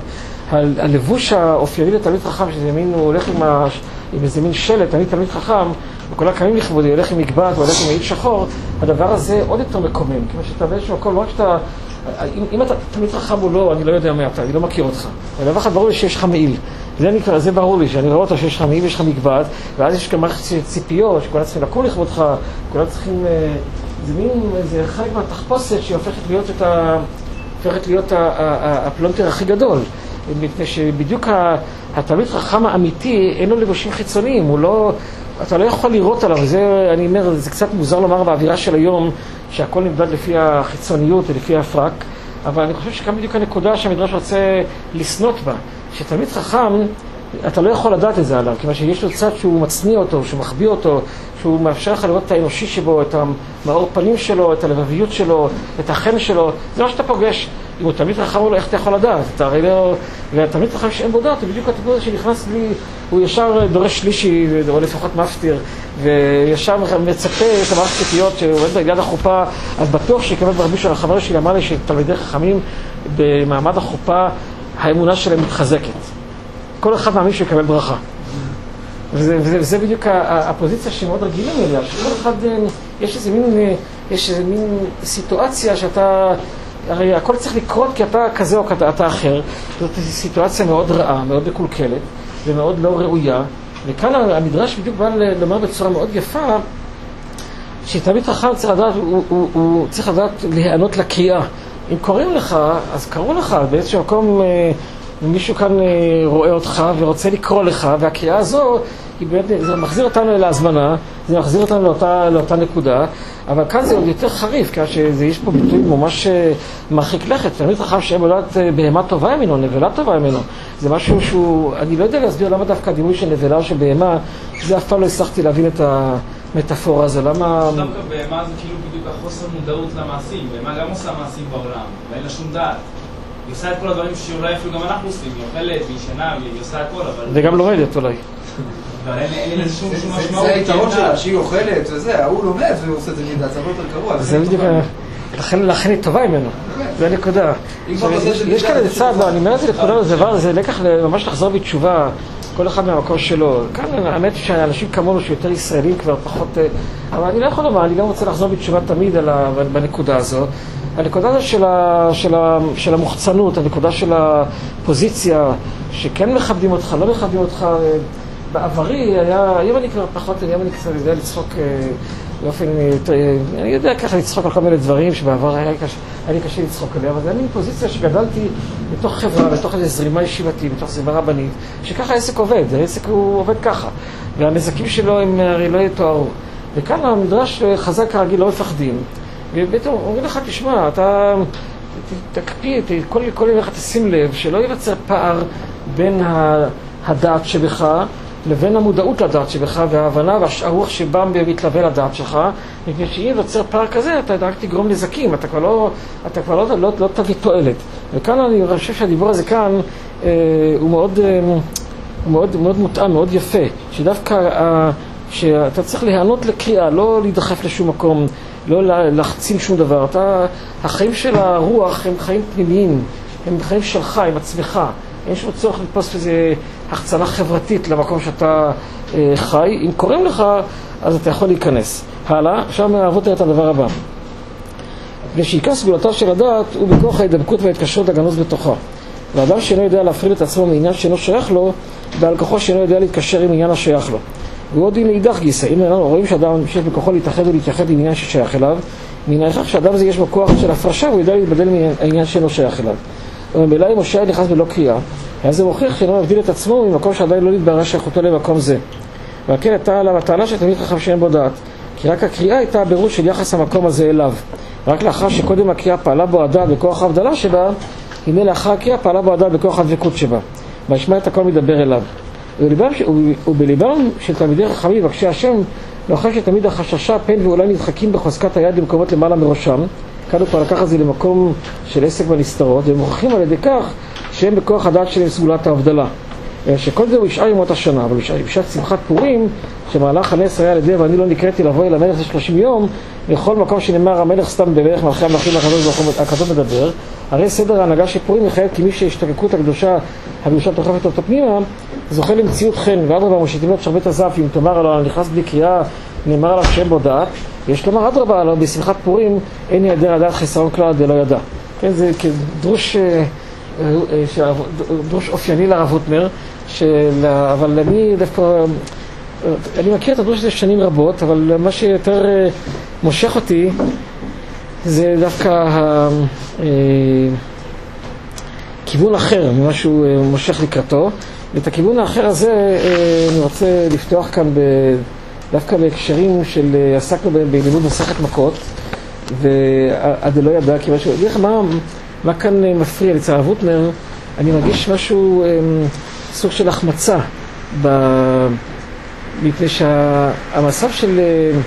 הלבוש האופייני לתלמיד חכם, שזה מין, הוא הולך עם, ה, עם איזה מין שלט, אני תלמיד חכם, וכל הקמים לכבודי, הוא הולך עם מגבעת, הוא הולך עם מעיל שחור, הדבר הזה עוד יותר מקומם, כמו שאתה באיזשהו מקום, לא רק שאתה, אם, אם אתה תלמיד חכם או לא, אני לא יודע מה אתה, אני לא מכיר אותך. אבל דבר אחד ברור לי שיש לך מעיל. זה, נקרא, זה ברור לי, שאני רואה אותו שיש לך מעיל ויש לך מגבעת, ואז יש גם מערכת ציפיות, שכולם צריכים לקום לכבודך, כולם צריכים, זה מין, זה חלק מהתחפושת שהופכת להיות את ה, הופכת להיות הפלונטר הכי גדול. מפני שבדיוק התלמיד חכם האמיתי אין לו לבושים חיצוניים, הוא לא, אתה לא יכול לראות עליו, וזה, אני אומר, זה קצת מוזר לומר באווירה של היום, שהכל נמדד לפי החיצוניות ולפי הפרק, אבל אני חושב שכאן בדיוק הנקודה שהמדרש רוצה לסנות בה, שתלמיד חכם, אתה לא יכול לדעת את זה עליו, כיוון שיש לו צד שהוא מצניע אותו, שהוא מחביא אותו, שהוא מאפשר לך לראות את האנושי שבו, את המאור פנים שלו, את הלבביות שלו, את החן שלו, זה מה שאתה פוגש. אם הוא תלמיד חכם או לא, איך אתה יכול לדעת? אתה הרי לא... והתלמיד חכם שאין בו דעת, הוא בדיוק הטיפול הזה שנכנס לי, הוא ישר דורש שלישי, או לפחות מפטיר, וישר מצפה את המערכת ציפיות שהוא עומד ליד החופה, אז בטוח שיקבל ברבי של החבר שלי, אמר לי שתלמידי חכמים במעמד החופה, האמונה שלהם מתחזקת. כל אחד מאמין שיקבל ברכה. וזה, וזה, וזה בדיוק הפוזיציה שמאוד רגילים אליה, שכל אחד, יש איזה מין, יש איזה מין סיטואציה שאתה, הרי הכל צריך לקרות כי אתה כזה או אתה אחר, זאת סיטואציה מאוד רעה, מאוד מקולקלת ומאוד לא ראויה, וכאן המדרש בדיוק בא לומר בצורה מאוד יפה, שתלמיד חכם צריך לדעת, הוא, הוא, הוא צריך לדעת להיענות לקריאה. אם קוראים לך, אז קראו לך, באיזשהו מקום מישהו כאן רואה אותך ורוצה לקרוא לך, והקריאה הזו, היא באמת, זה מחזיר אותנו להזמנה, זה מחזיר אותנו לאותה, לאותה נקודה, אבל כאן זה עוד יותר חריף, כי יש פה ביטוי ממש מרחיק לכת. תלמיד חכם שאין מולדת בהמה טובה ממנו, נבלה טובה ממנו. זה משהו שהוא, אני לא יודע להסביר למה דווקא הדימוי של נבלה או של בהמה, זה אף פעם לא הצלחתי להבין את המטאפורה הזו, למה... דווקא בהמה זה כאילו בדיוק החוסר מודעות למעשים, בהמה גם עושה מעשים בעולם, ואין לה שום דעת. היא עושה את כל הדברים שאולי אפילו גם אנחנו עושים, היא אוכלת, היא ישנה, היא עושה הכל, אבל... וגם לומדת אולי. אבל אין לזה שום משמעות. זה היתרון שלה, שהיא אוכלת, וזה, הוא לומד והוא עושה את זה מידע, זה הרבה יותר גרוע. זה בדיוק, לכן היא טובה ממנו, זה הנקודה. יש כאן איזה צעד, אני אומר את זה לכולם, זה לקח ממש לחזור בתשובה, כל אחד מהמקום שלו. כאן האמת שאנשים כמונו שיותר ישראלים כבר פחות, אבל אני לא יכול לומר, אני גם רוצה לחזור בתשובה תמיד בנקודה הזו. הנקודה הזו של, של, של המוחצנות, הנקודה של הפוזיציה, שכן מכבדים אותך, לא מכבדים אותך. בעברי היה, היום אני כבר פחות, היום אני קצת יודע לצחוק באופן, אני יודע ככה לצחוק על כל מיני דברים שבעבר היה לי קשה, היה לי קשה לצחוק עליה, אבל אני פוזיציה שגדלתי בתוך חברה, בתוך איזו זרימה ישיבתית, בתוך זרימה רבנית, שככה העסק עובד, העסק הוא עובד ככה, והנזקים שלו הם הרי לא יתוארו. וכאן המדרש חזק כרגיל לא מפחדים, ובעצם אומרים לך, תשמע, אתה תקפיא, כל יום לך תשים לב שלא ייווצר פער בין הדעת שבך לבין המודעות לדעת שבך וההבנה והרוח שבא מתלווה לדעת שלך, מפני שאם ייווצר פער כזה אתה רק תגרום נזקים, אתה כבר לא, אתה כבר לא, לא, לא תביא תועלת. וכאן אני חושב שהדיבור הזה כאן אה, הוא מאוד, אה, הוא מאוד, מאוד מותאם, מאוד יפה, שדווקא אה, שאתה צריך להיענות לקריאה, לא להידחף לשום מקום, לא להחצין שום דבר. אתה, החיים של הרוח הם חיים פנימיים, הם חיים שלך, עם עצמך. אין שום צורך לתפוס איזה החצנה חברתית למקום שאתה אה, חי. אם קוראים לך, אז אתה יכול להיכנס. הלאה, עכשיו מהאבות את הדבר הבא. ושעיקר סגולתו של הדעת הוא בכוח ההידבקות וההתקשרות הגנוז בתוכה. ואדם שאינו יודע להפריד את עצמו מעניין שאינו שייך לו, ועל כוחו שאינו יודע להתקשר עם עניין השייך לו. ועוד אם לאידך גיסא, אם אנחנו רואים שאדם שיש בכוחו להתאחד ולהתייחד עם עניין ששייך אליו, מן ההכרח שאדם זה יש בו כוח של הפרשה, הוא יודע להתבדל מהעניין שאינו שייך אליו. וממילא אם משה נכנס בלא קריאה, אז זה מוכיח שאינו מבדיל את עצמו ממקום שעדיין לא נתברר שייכותו למקום זה. ועל כן הייתה עליו הטענה של תלמיד חכם שאין בו דעת, כי רק הקריאה הייתה הבירוש של יחס המקום הזה אליו. רק לאחר שקודם הקריאה פעלה בו הדעת בכוח ההבדלה שבה, הנה לאחר הקריאה פעלה בו הדעת בכוח הדבקות שבה. וישמע את הכל מדבר אליו. ובליבם של תלמידי חכמים יבקשי השם, לאחר שתמיד החששה פן ואולי נדחקים בחוזקת היד למקומות למעלה מראשם, כאן הוא כבר לקח את זה למקום של עסק ונסתרות, והם מוכרחים על ידי כך שהם בכוח הדעת שלהם סגולת ההבדלה. שכל זה הוא ישאר ימות השנה, אבל בשעת שמחת פורים, שמהלך הנס היה על ידי ואני לא נקראתי לבוא אל המלך שלושים יום, בכל מקום שנאמר המלך סתם במלך מלכי המלכים הקדוש מדבר, הרי סדר ההנהגה של פורים מחייב כי מי שהשתקקות הקדושה, הקדושה דוחפת אותו פנימה, זוכה למציאות חן, ואדרבה מושיטים לו את שרבט הזהב, אם תאמר עליו, נכנס בלי קריאה, נאמר עליו שאין בו דעת, יש לומר אדרבה עליו, בשמחת פורים אין היעדר הדעת חסרון כלל דלא ידע. כן, זה כדרוש, דרוש אופייני לרב הוטנר, אבל אני דווקא, אני מכיר את הדרוש הזה שנים רבות, אבל מה שיותר מושך אותי זה דווקא כיוון אחר ממה שהוא מושך לקראתו. ואת הכיוון האחר הזה אני רוצה לפתוח כאן דווקא בהקשרים של עסקנו בלימוד מסכת מכות, ועד לא ידע, כי משהו, אני יודע מה, מה כאן מפריע לצער הרב הוטנר, אני מרגיש משהו, סוג של החמצה, ב... מפני שהמצב של,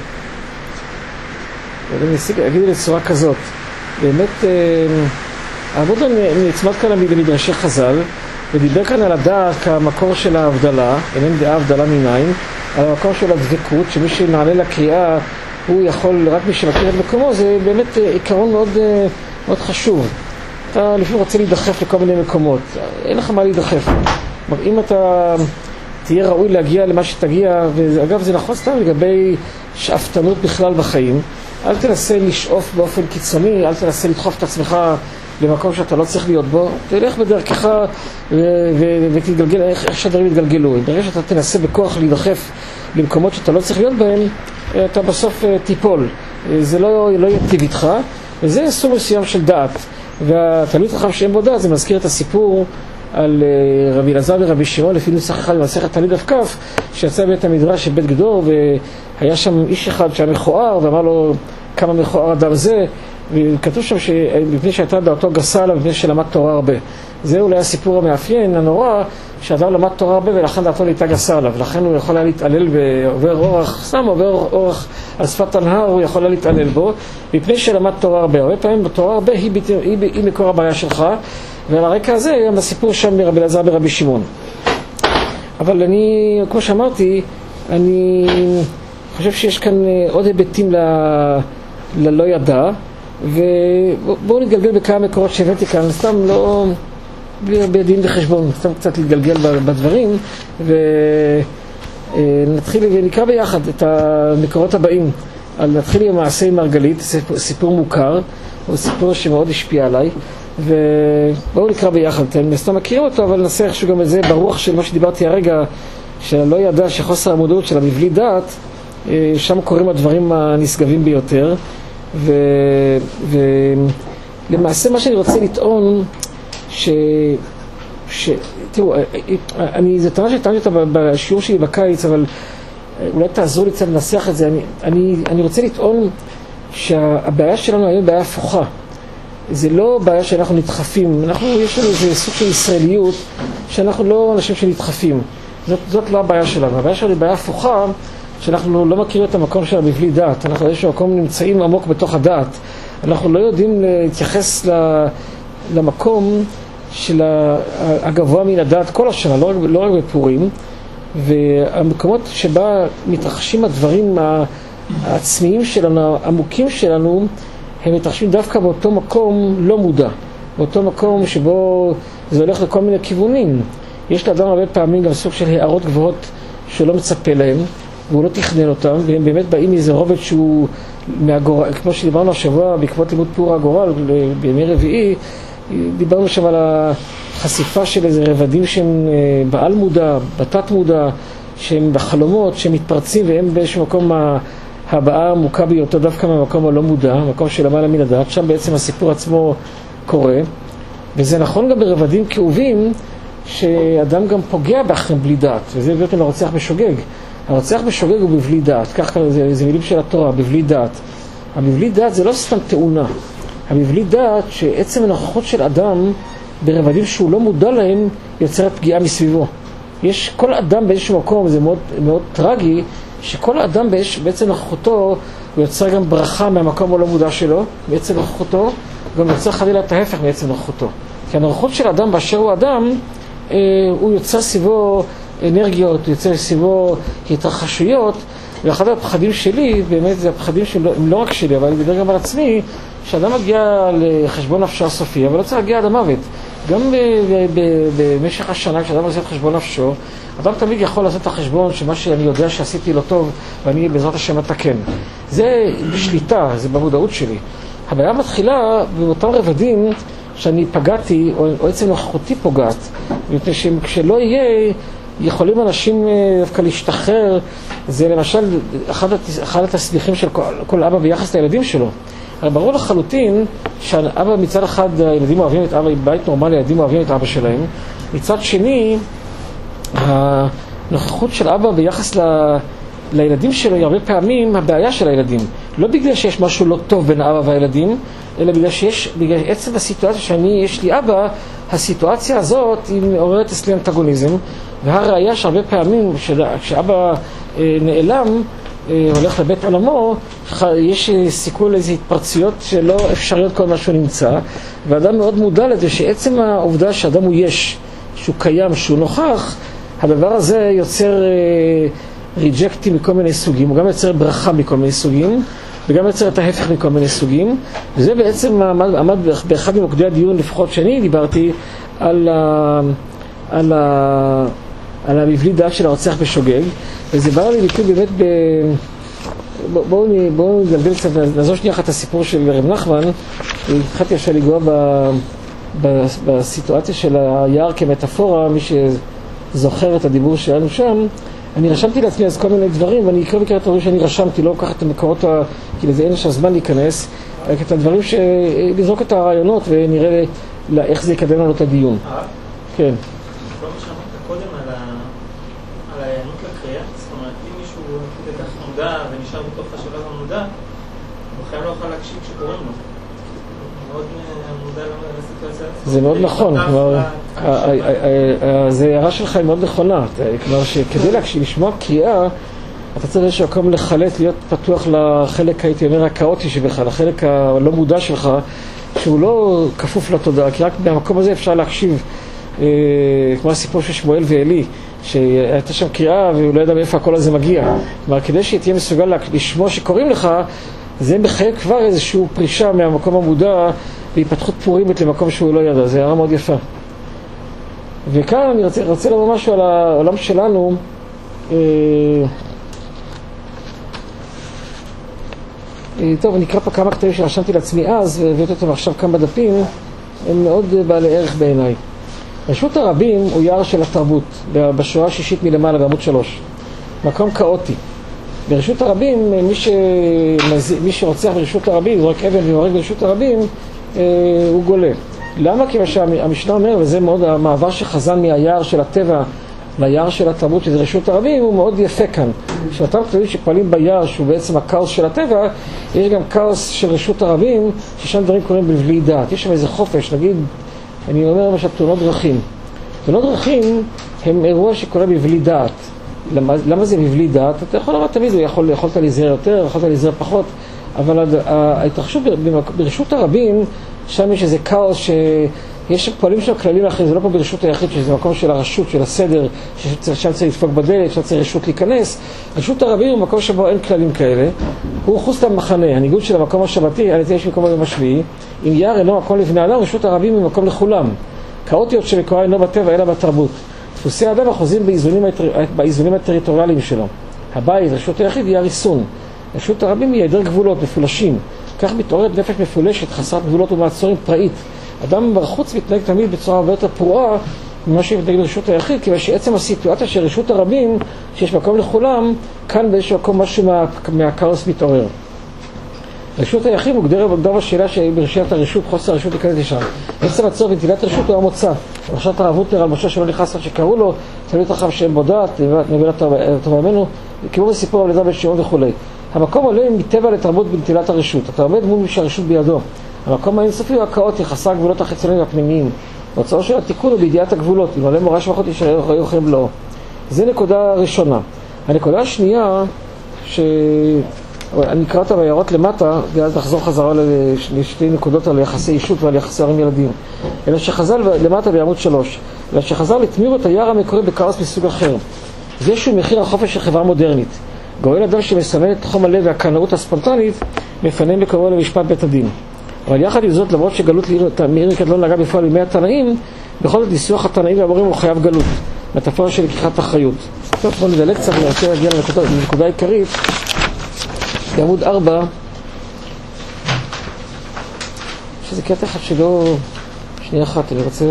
אני אגיד לצורה כזאת, באמת הרמב"ם נצמד כאן למדרשי חז"ל, ודיבר כאן על הדעת כמקור של ההבדלה, אינן דעה הבדלה מניין, על המקור של הדבקות, שמי שנעלה לקריאה הוא יכול, רק מי שמכיר את מקומו, זה באמת עיקרון מאוד, מאוד חשוב. אתה לפעמים רוצה להידחף לכל מיני מקומות, אין לך מה להידחף. אם אתה תהיה ראוי להגיע למה שתגיע, ואגב זה נכון סתם לגבי שאפתנות בכלל בחיים, אל תנסה לשאוף באופן קיצוני, אל תנסה לדחוף את עצמך למקום שאתה לא צריך להיות בו, תלך בדרכך ותתגלגל איך, איך שהדברים יתגלגלו. ברגע שאתה תנסה בכוח להידחף למקומות שאתה לא צריך להיות בהם, אתה בסוף תיפול. זה לא, לא יטיב איתך, וזה סוג מסוים של דעת. והתלמיד חכם שאין בו דעת, זה מזכיר את הסיפור על רבי אלעזר ורבי שמעון, לפי נוסח אחד במסכת תלמיד דף כ', שיצא בית המדרש של בית גדור, והיה שם איש אחד שהיה מכוער, ואמר לו כמה מכוער אדם זה, וכתוב שם שלפני שהייתה דעתו גסה עליו, לפני שלמד תורה הרבה. זה אולי הסיפור המאפיין, הנורא, שאדם למד תורה הרבה ולכן דעתו הייתה גסה עליו. לכן הוא יכול היה להתעלל ועובר אורח, סתם עובר אורח על שפת הנהר, הוא יכול היה להתעלל בו, לפני שלמד תורה הרבה. הרבה פעמים בתורה הרבה היא, היא, היא, היא מקור הבעיה שלך, ועל הרקע הזה גם הסיפור שם מרבי אלעזר ברבי שמעון. אבל אני, כמו שאמרתי, אני חושב שיש כאן עוד היבטים ל... ללא ידע, ובואו נתגלגל בכמה מקורות שהבאתי כאן, סתם לא בדין וחשבון, סתם קצת להתגלגל בדברים, ונתחיל ונקרא ביחד את המקורות הבאים. נתחיל עם מעשה עם מרגלית, סיפור מוכר, הוא סיפור שמאוד השפיע עליי, ובואו נקרא ביחד, אתם סתם מכירים אותו, אבל ננסה איכשהו גם את זה ברוח של מה שדיברתי הרגע, שלא ידע שחוסר המודעות של המבלי דעת, שם קוראים הדברים הנשגבים ביותר, ולמעשה מה שאני רוצה לטעון, ש... ש... תראו, אני, זו טענה שטענתי אותה בשיעור שלי בקיץ, אבל אולי תעזרו לי קצת לנסח את זה. אני, אני, אני רוצה לטעון שהבעיה שלנו היום היא בעיה הפוכה. זה לא בעיה שאנחנו נדחפים. אנחנו, יש לנו איזה סוג של ישראליות שאנחנו לא אנשים שנדחפים. זאת, זאת לא הבעיה שלנו. הבעיה שלנו היא בעיה הפוכה, שאנחנו לא מכירים את המקום של המבלי דעת. אנחנו איזשהו מקום נמצאים עמוק בתוך הדעת. אנחנו לא יודעים להתייחס למקום של הגבוה מן הדעת כל השנה, לא רק, לא רק בפורים. והמקומות שבה מתרחשים הדברים העצמיים שלנו, העמוקים שלנו, הם מתרחשים דווקא באותו מקום לא מודע. באותו מקום שבו זה הולך לכל מיני כיוונים. יש לאדם הרבה פעמים גם סוג של הערות גבוהות שהוא לא מצפה להם, והוא לא תכנן אותם, והם באמת באים מאיזה רובד שהוא מהגורל, כמו שדיברנו השבוע בעקבות לימוד פור הגורל בימי רביעי, דיברנו שם על החשיפה של איזה רבדים שהם בעל מודע, בתת מודע, שהם בחלומות, שהם מתפרצים, והם באיזשהו מקום הבאה עמוקה ביותר, דווקא מהמקום הלא מודע, המקום של למעלה מן הדעת, שם בעצם הסיפור עצמו קורה, וזה נכון גם ברבדים כאובים, שאדם גם פוגע באחרים בלי דעת, וזה בעצם הרוצח בשוגג. הרוצח בשוגג הוא בבלי דעת, כך זה, זה מילים של התורה, בבלי דעת. הבבלי דעת זה לא סתם תאונה, הבבלי דעת שעצם הנוכחות של אדם ברבדים שהוא לא מודע להם יוצרת פגיעה מסביבו. יש כל אדם באיזשהו מקום, זה מאוד, מאוד טרגי, שכל אדם בעצם נוכחותו הוא יוצר גם ברכה מהמקום הלא מודע שלו, בעצם נוכחותו, גם יוצר חלילה את ההפך בעצם נוכחותו. כי הנוכחות של אדם באשר הוא אדם, אה, הוא יוצר סביבו אנרגיות, הוא יוצר סביבו התרחשויות, ואחד הפחדים שלי, באמת זה הפחדים שהם לא, לא רק שלי, אבל אני מדבר גם על עצמי, שאדם מגיע לחשבון נפשו הסופי, אבל לא צריך להגיע עד המוות. גם במשך השנה, כשאדם עושה את חשבון נפשו, אדם תמיד יכול לעשות את החשבון שמה שאני יודע שעשיתי לא טוב, ואני בעזרת השם מתקן. זה בשליטה, זה במודעות שלי. הבעיה מתחילה באותם רבדים שאני פגעתי, או, או עצם נוכחותי פוגעת, מפני שכשלא יהיה, יכולים אנשים דווקא להשתחרר. זה למשל אחד, אחד התסביכים של כל, כל אבא ביחס לילדים שלו. הרי ברור לחלוטין שהאבא מצד אחד, הילדים אוהבים את אבא, בית נורמלי, הילדים אוהבים את אבא שלהם. מצד שני, הנוכחות של אבא ביחס ל, לילדים שלו היא הרבה פעמים הבעיה של הילדים. לא בגלל שיש משהו לא טוב בין האבא והילדים, אלא בגלל שיש, בגלל עצם הסיטואציה שאני, יש לי אבא, הסיטואציה הזאת היא מעוררת אצלי אנטגוניזם, והראיה שהרבה פעמים כשאבא נעלם, הולך לבית עולמו, יש סיכוי לאיזו התפרצויות שלא אפשריות כל מה שהוא נמצא, ואדם מאוד מודע לזה שעצם העובדה שאדם הוא יש, שהוא קיים, שהוא נוכח, הדבר הזה יוצר ריג'קטים מכל מיני סוגים, הוא גם יוצר ברכה מכל מיני סוגים, וגם יוצר את ההפך מכל מיני סוגים, וזה בעצם עמד, עמד באחד ממוקדי הדיון, לפחות שאני דיברתי, על, ה, על, ה, על המבלי דעת של הרוצח בשוגג, וזה בא לי ביטוי באמת ב... בואו בוא נגלגל קצת, נעזור שנייה אחת את הסיפור של רב נחמן, התחלתי עכשיו לגוע ב, ב, בסיטואציה של היער כמטאפורה, מי שזוכר את הדיבור שלנו שם, אני רשמתי לעצמי אז כל מיני דברים, ואני אקרא בקראת הדברים שאני רשמתי, לא לקחת את המקורות, כי לזה אין לשם זמן להיכנס, רק את הדברים, ש... לזרוק את הרעיונות ונראה איך זה יקדם לנו את הדיון. כן. לא מה שאמרת קודם על ההיענות לקריאה, זאת אומרת, אם מישהו כך מודע ונשאר בתוך השלב המודע, הוא חייב לא יכול להקשיב כשקוראים לו. מאוד מודע לסיטואציה. זה מאוד נכון, כלומר, זה הערה שלך היא מאוד נכונה, כלומר שכדי לשמוע קריאה, אתה צריך איזשהו מקום לחלט, להיות פתוח לחלק, הייתי אומר, הכאוטי שבך, לחלק הלא מודע שלך, שהוא לא כפוף לתודעה, כי רק מהמקום הזה אפשר להקשיב, כמו הסיפור של שמואל ואלי, שהייתה שם קריאה והוא לא ידע מאיפה הכל הזה מגיע. כלומר, כדי שתהיה מסוגל לשמוע שקוראים לך, זה מחייב כבר איזשהו פרישה מהמקום המודע, והתפתחות פורימית למקום שהוא לא ידע. זה הערה מאוד יפה. וכאן אני רוצה, רוצה לומר משהו על העולם שלנו. אה, אה, טוב, אני אקרא פה כמה כתבים שרשמתי לעצמי אז, והבאתי אותם עכשיו כמה דפים, הם מאוד בעלי ערך בעיניי. רשות הרבים הוא יער של התרבות, בשורה השישית מלמעלה בעמוד שלוש. מקום כאוטי. ברשות הרבים, מי, ש... מי שרוצח ברשות הרבים, זורק אבן והורג ברשות הרבים, אה, הוא גולה. למה? כי מה שהמשנה אומר, וזה מאוד המעבר שחזן מהיער של הטבע ליער של התרבות, שזה רשות הרבים, הוא מאוד יפה כאן. שאותם כתבים שפועלים ביער, שהוא בעצם הכאוס של הטבע, יש גם כאוס של רשות הרבים, ששם דברים קוראים בבלי דעת. יש שם איזה חופש, נגיד, אני אומר למשל, תאונות דרכים. תאונות דרכים הם אירוע שקורה בבלי דעת. למה, למה זה בבלי דעת? אתה יכול לומר תמיד, יכול, יכולת להיזהר יותר, יכולת להיזהר פחות, אבל ההתרחשות ברשות הרבים, שם יש איזה כאוס שיש פועלים של הכללים האחרים, זה לא פה ברשות היחיד, שזה מקום של הרשות, של הסדר, ששם צריך לדפוק בדלת, שם צריך רשות להיכנס. רשות הרבים הוא מקום שבו אין כללים כאלה, הוא חוץ למחנה, הניגוד של המקום השבתי, על זה יש מקום היום השביעי, אם יער אינו מקום לבני אדם, רשות הרבים הוא מקום לכולם. כאוטיות שמקורה אינו בטבע, אלא בתרבות. דפוסי האדם החוזים באיזונים, באיזונים הטריטוריאליים שלו. הבית, רשות היחיד, היא הריסון. רשות הרבים היא היעדר גבולות, מפולשים. כך מתעוררת נפש מפולשת, חסרת גבולות ומעצורים פראית. אדם בחוץ מתנהג תמיד בצורה הרבה יותר פרועה ממה שמתנהג לרשות היחיד, כי שעצם הסיטואציה של רשות הרבים, שיש מקום לכולם, כאן באיזשהו מקום משהו מה, מהכאוס מתעורר. רשות היחיד מוגדר בשאלה שברשיית הרשות, חוסר הרשות להיכנס לשם. עצם הצורך בנטילת הרשות הוא המוצא. פרשת הרב על משה שלא נכנס עד שקראו לו, תלמיד רחב שם בודעת, נבלת טובה ממנו, כמו בסיפור על ידה בן שמעון וכו'. המקום עולה מטבע לתרבות בנטילת הרשות. אתה עומד מול מי שהרשות בידו. המקום האינסופי הוא הכאוטי, חסר הגבולות החיצוניים והפנימיים. והצורך של התיקון הוא בידיעת הגבולות. אם עולה מורה שמחות ישאר יכולים לו. זה נקודה ראשונה. הנקודה השנייה, ש... אני אקרא אותה בהערות למטה, ואז נחזור חזרה לשתי נקודות על יחסי אישות ועל יחסי הורים ילדים. אלא שחזר למטה בעמוד שלוש. אלא שחזר לתמיר את היער המקורי בכאוס מסוג אחר. זה שהוא מחיר החופש של חברה מודרנית. גואל אדם שמסמן את חום הלב והקנאות הספונטנית, מפנה מקורו למשפט בית הדין. אבל יחד עם זאת, למרות שגלות מעיר מקדלון נגע בפועל בימי התנאים, בכל זאת ניסוח התנאים והמורים הוא חייב גלות. מטאפורה של לקיחת אחריות. טוב, בואו נדלג קצת, אני רוצה להגיע לנקודה העיקרית. בעמוד ארבע, שזה קטע אחד שלא... שנייה אחת, אני רוצה...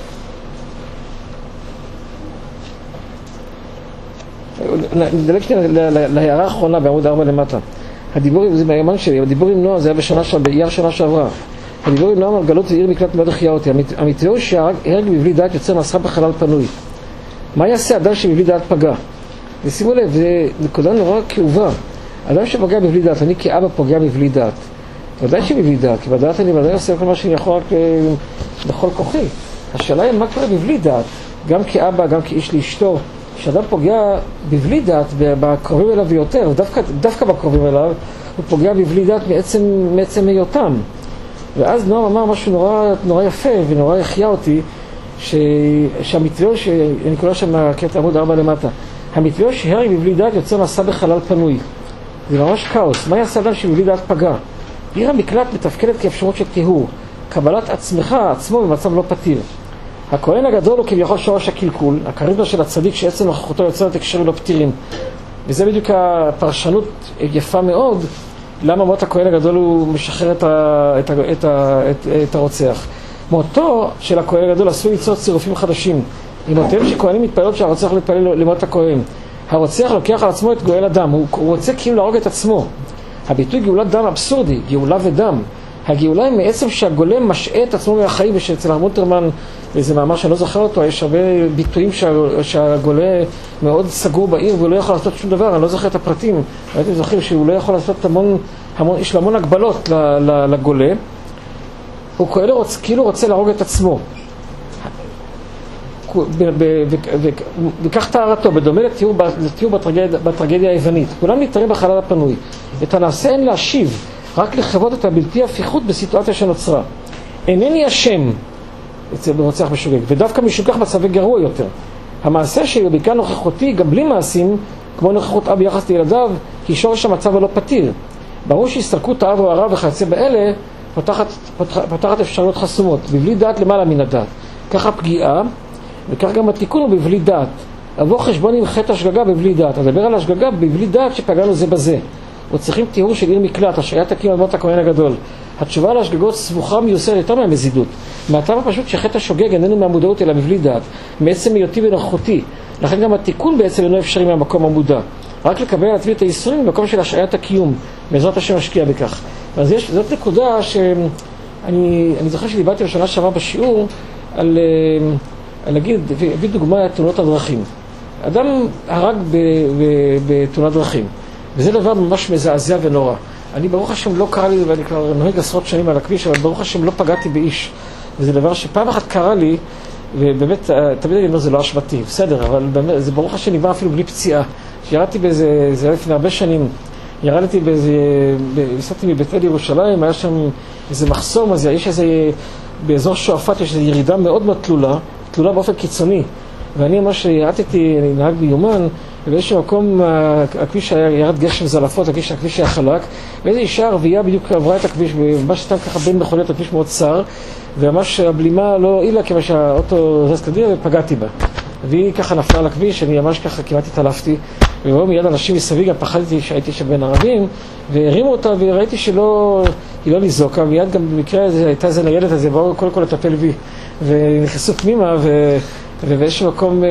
נדלג שנייה להערה האחרונה בעמוד ארבע למטה. הדיבור, זה מהימן שלי, הדיבור עם נועה זה היה בשנה של... באייר שנה שעברה. הדיבור עם נועה על גלות זה עיר מקלט מאוד החייה אותי. המתיאור היא שהרג מבלי דעת יוצר מסחר בחלל פנוי. מה יעשה אדם שמבלי דעת פגע? ושימו לב, זה נקודה נורא כאובה. אדם שפוגע מבלי דעת, אני כאבא פוגע מבלי דעת. ודאי שמבלי דעת, כי בדעת אני ודאי עושה כל מה שאני יכול רק בכל כוחי. השאלה היא מה קורה מבלי דעת, גם כאבא, גם כאיש לאשתו, כשאדם פוגע בבלי דעת בקרובים אליו ביותר, דווקא, דווקא בקרובים אליו, הוא פוגע בבלי דעת מעצם, מעצם היותם. ואז נועם אמר משהו נורא, נורא יפה ונורא יחיה אותי, ש... שהמתווה, שאני קורא שם מהקטע עמוד ארבע למטה, המתווה שהרג בבלי דעת יוצא מסע בחלל פנוי. זה ממש כאוס. מה יעשה אדם שבבלי דעת פגע? עיר המקלט מתפקדת כאפשרות של טיהור, קבלת עצמך, עצמו במצב לא פתיר. הכהן הגדול הוא כביכול שורש הקלקול, הכריזמה של הצדיק שעצם נוכחותו יוצרת הקשרים לא פתירים. וזה בדיוק הפרשנות יפה מאוד, למה מות הכהן הגדול הוא משחרר את, ה, את, ה, את, ה, את, את הרוצח. מותו של הכהן הגדול עשוי ליצור צירופים חדשים. עם מותיהם שכהנים מתפללות שהרוצח מתפלל למות הכהן. הרוצח לוקח על עצמו את גואל הדם, הוא, הוא רוצה כאילו להרוג את עצמו. הביטוי גאולת דם אבסורדי, גאולה ודם. הגאולה היא מעצם שהגולם משעה את עצמו מהחיים, ושאצל הרמונטרמן, איזה מאמר שאני לא זוכר אותו, יש הרבה ביטויים שה, שהגולה מאוד סגור בעיר והוא לא יכול לעשות שום דבר, אני לא זוכר את הפרטים, הייתם זוכרים שהוא לא יכול לעשות המון, המון, יש לו המון הגבלות לגולה, הוא כאילו רוצה להרוג את עצמו. וכך תארתו, בדומה לתיאור בטרגדיה היוונית, כולם נתארים בחלל הפנוי, את הנעשה אין להשיב, רק לחוות את הבלתי הפיכות בסיטואציה שנוצרה. אינני אשם, אצל רוצח משוגג, ודווקא משוגח מצבי גרוע יותר. המעשה שלי בעיקר נוכחותי, גם בלי מעשים, כמו נוכחות אב ביחס לילדיו, כי שורש המצב לא פתיר. ברור שהסתלקות האב או הרב וכיוצא באלה, פותחת, פותחת, פותחת אפשרויות חסומות, בבלי דעת למעלה מן הדעת. ככה פגיעה, וכך גם התיקון הוא בבלי דעת. אבוא חשבון עם חטא השגגה בבלי דעת. אדבר על השגגה בבלי דעת שפגענו זה בזה. וצריכים תיאור של עיר מקלט, השעיית הקים על מות הכהן הגדול. התשובה להשגגות סבוכה מיוסרת יותר מהמזידות. מהטעם הפשוט שחטא השוגג איננו מהמודעות אלא מבלי דעת, מעצם היותי ונוכחותי. לכן גם התיקון בעצם אינו אפשרי מהמקום המודע. רק לקבל להטביע את הייסורים במקום של השעיית הקיום, בעזרת השם משקיע בכך. אז יש, זאת נקודה שאני אני זוכר שדיברתי בשנה שעברה בשיעור על, על להגיד, הביא דוגמה תאונות הדרכים. אדם הרג בתאונת דרכים. וזה דבר ממש מזעזע ונורא. אני ברוך השם לא קרה לי, ואני כבר נוהג עשרות שנים על הכביש, אבל ברוך השם לא פגעתי באיש. וזה דבר שפעם אחת קרה לי, ובאמת, תמיד אני אומר, זה לא אשמתי, בסדר, אבל באמת, זה ברוך השם נגמר אפילו בלי פציעה. שירדתי באיזה, זה היה לפני הרבה שנים, ירדתי באיזה, נסעתי מבית אל ירושלים, היה שם איזה מחסום, אז יש איזה, באזור שועפאט יש איזו ירידה מאוד מאוד תלולה, תלולה באופן קיצוני. ואני ממש ירדתי, אני נהג ביומן, ובאיזשהו מקום הכביש היה ירד גשם זלפות, הכביש, הכביש היה חלק, ואיזו אישה ערבייה בדיוק עברה את הכביש, ממש סתם ככה בין מכוניות, הכביש מאוד צר, וממש הבלימה לא הועילה כיוון שהאוטו זז קדימה ופגעתי בה. והיא ככה נפלה על הכביש, אני ממש ככה כמעט התעלפתי, ובאו מיד אנשים מסביב, גם פחדתי שהייתי שם בין ערבים, והרימו אותה וראיתי שלא, היא לא ניזוקה, מיד גם במקרה הזה, הייתה איזה ניידת, אז באו קודם כל לטפל בי, ונכנסו פנימה, ו... ובאיזשהו מקום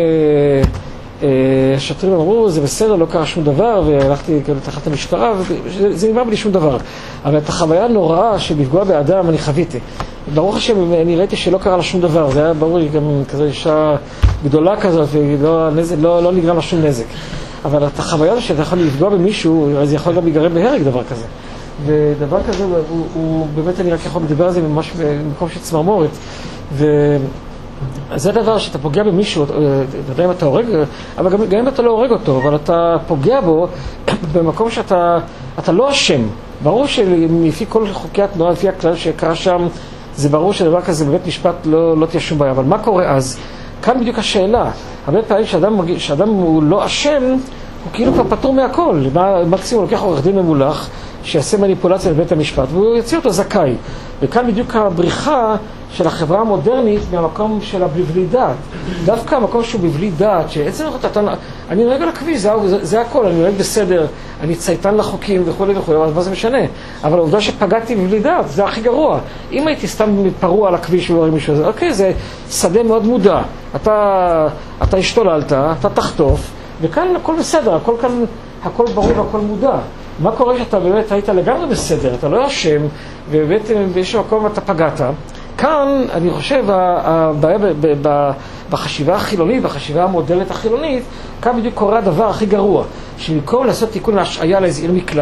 השוטרים אמרו, זה בסדר, לא קרה שום דבר, והלכתי תחת המשטרה, וזה נגמר בלי שום דבר. אבל את החוויה הנוראה של לפגוע באדם אני חוויתי. ברוך השם, אני ראיתי שלא קרה לה שום דבר, זה היה ברור לי גם כזו אישה גדולה כזאת, ולא לא, לא נגרם לה שום נזק. אבל את החוויה הזו שאתה יכול לפגוע במישהו, אז יכול גם להיגרם בהרג דבר כזה. ודבר כזה, הוא, הוא באמת, אני רק יכול לדבר על זה ממש במקום של צמרמורת. ו... אז זה דבר שאתה פוגע במישהו, אתה יודע אם אתה הורג, אבל גם, גם אם אתה לא הורג אותו, אבל אתה פוגע בו במקום שאתה אתה לא אשם. ברור שלפי כל חוקי התנועה, לפי הכלל שקרה שם, זה ברור שדבר כזה בבית משפט לא, לא תהיה שום בעיה. אבל מה קורה אז? כאן בדיוק השאלה. הרבה פעמים שאדם, שאדם הוא לא אשם, הוא כאילו כבר פטור מהכל. מקסימום לוקח עורך דין ממולח, שיעשה מניפולציה לבית המשפט, והוא יוציא אותו זכאי. וכאן בדיוק הבריחה של החברה המודרנית מהמקום של הבלי דעת. דווקא המקום שהוא בבלי דעת, שעצם אתה, אני נוהג על הכביש, זה, זה, זה הכל, אני נוהג בסדר, אני צייתן לחוקים וכו' וכו', אז מה זה משנה? אבל העובדה שפגעתי בבלי דעת, זה הכי גרוע. אם הייתי סתם פרוע על הכביש ולא מישהו הזה, אוקיי, זה שדה מאוד מודע. אתה, אתה השתוללת, אתה תחטוף, וכאן הכל בסדר, הכל כאן, הכל ברור והכל מודע. מה קורה שאתה באמת היית לגמרי בסדר, אתה לא אשם, ובאמת באיזשהו מקום אתה פגעת. כאן, אני חושב, הבעיה בחשיבה החילונית, בחשיבה המודלת החילונית, כאן בדיוק קורה הדבר הכי גרוע, שבמקום לעשות תיקון להשעיה לאיזה עיר מקלט,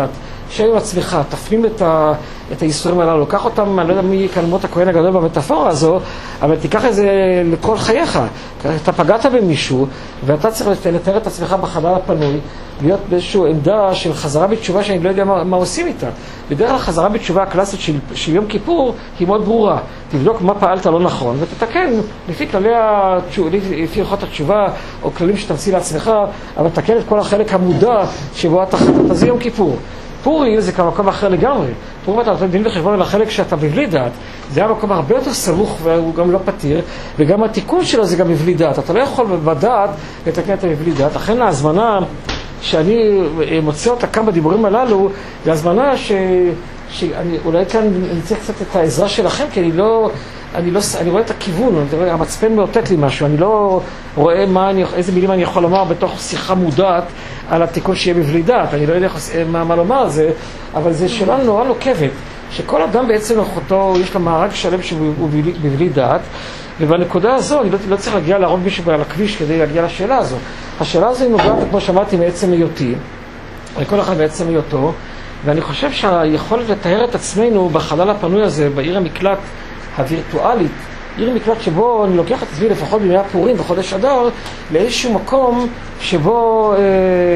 שהם עם עצמך, תפנים את, ה, את הייסורים הללו, לוקח אותם, אני לא יודע מי כלמות הכהן הגדול במטאפורה הזו, אבל תיקח את זה לכל חייך. אתה פגעת במישהו, ואתה צריך לתאר את עצמך בחלל הפנוי, להיות באיזושהי עמדה של חזרה בתשובה שאני לא יודע מה, מה עושים איתה. בדרך כלל חזרה בתשובה הקלאסית של, של יום כיפור היא מאוד ברורה. תבדוק מה פעלת לא נכון, ותתקן לפי כללי התשובה, לפי הלכות התשובה, או כללים שתמציא לעצמך, אבל תתקן את כל החלק המודע שבו אתה חטאת. אז זה יום כיפור. פורים זה כמקום אחר לגמרי. פורים אתה נותן דין וחשבון על החלק שאתה בבלי דעת. זה היה מקום הרבה יותר סמוך והוא גם לא פתיר, וגם התיקון שלו זה גם בבלי דעת. אתה לא יכול בדעת לתקן את הבלי דעת. לכן ההזמנה שאני מוצא אותה כאן בדיבורים הללו, זה הזמנה ש... שאני אולי כאן נמצא קצת את העזרה שלכם, כי אני לא... אני, לא, אני רואה את הכיוון, המצפן מאותת לי משהו, אני לא רואה מה אני, איזה מילים אני יכול לומר בתוך שיחה מודעת על התיקון שיהיה בבלי דעת, אני לא יודע מה, מה לומר על זה, אבל זה שאלה נורא נוקבת, שכל אדם בעצם אחותו, יש לו מארג שלם שהוא בבלי דעת, ובנקודה הזו אני לא, לא צריך להגיע להרוג מישהו על הכביש כדי להגיע לשאלה הזו. השאלה הזו היא נוגעת, כמו שאמרתי, מעצם היותי, לכל אחד מעצם היותו, ואני חושב שהיכולת לתאר את עצמנו בחלל הפנוי הזה, בעיר המקלט, הווירטואלית, עיר מקלט שבו אני לוקח את עצמי לפחות בימי הפורים בחודש אדר לאיזשהו מקום שבו אה,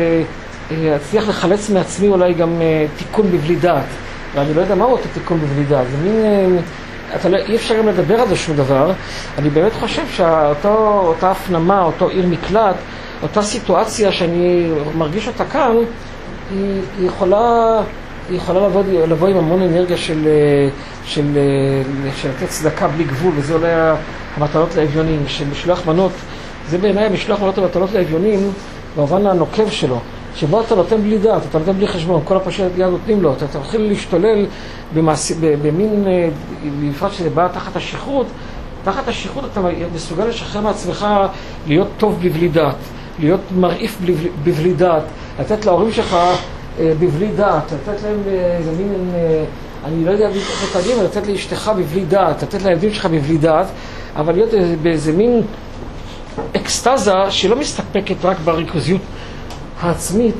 אה, אצליח לחלץ מעצמי אולי גם אה, תיקון בבלי דעת, ואני לא יודע מהו אותו תיקון בבלי דעת, זה מין, אה, אתה לא, אי אפשר גם לדבר על זה שום דבר. אני באמת חושב שאותה הפנמה, אותו עיר מקלט, אותה סיטואציה שאני מרגיש אותה כאן, היא, היא יכולה היא יכולה לבוא, לבוא עם המון אנרגיה של, של, של לתת צדקה בלי גבול, וזה אולי המטלות לאביונים, של משלוח מנות. זה בעיניי המשלוח מנות המטלות לאביונים, במובן הנוקב שלו, שבו אתה נותן בלי דעת, אתה נותן בלי חשבון, כל הפרשי יד נותנים לו, אתה, אתה מתחיל להשתולל במעש, במין, בפרט שזה בא תחת השכרות, תחת השכרות אתה מסוגל לשחרר מעצמך להיות טוב בבלי דעת, להיות מרעיף בבלי דעת, לתת להורים שלך בבלי דעת, לתת להם איזה מין, אני לא יודע איך לתרגם, לתת לאשתך בבלי דעת, לתת לילדים שלך בבלי דעת, אבל להיות באיזה מין אקסטזה שלא מסתפקת רק בריכוזיות העצמית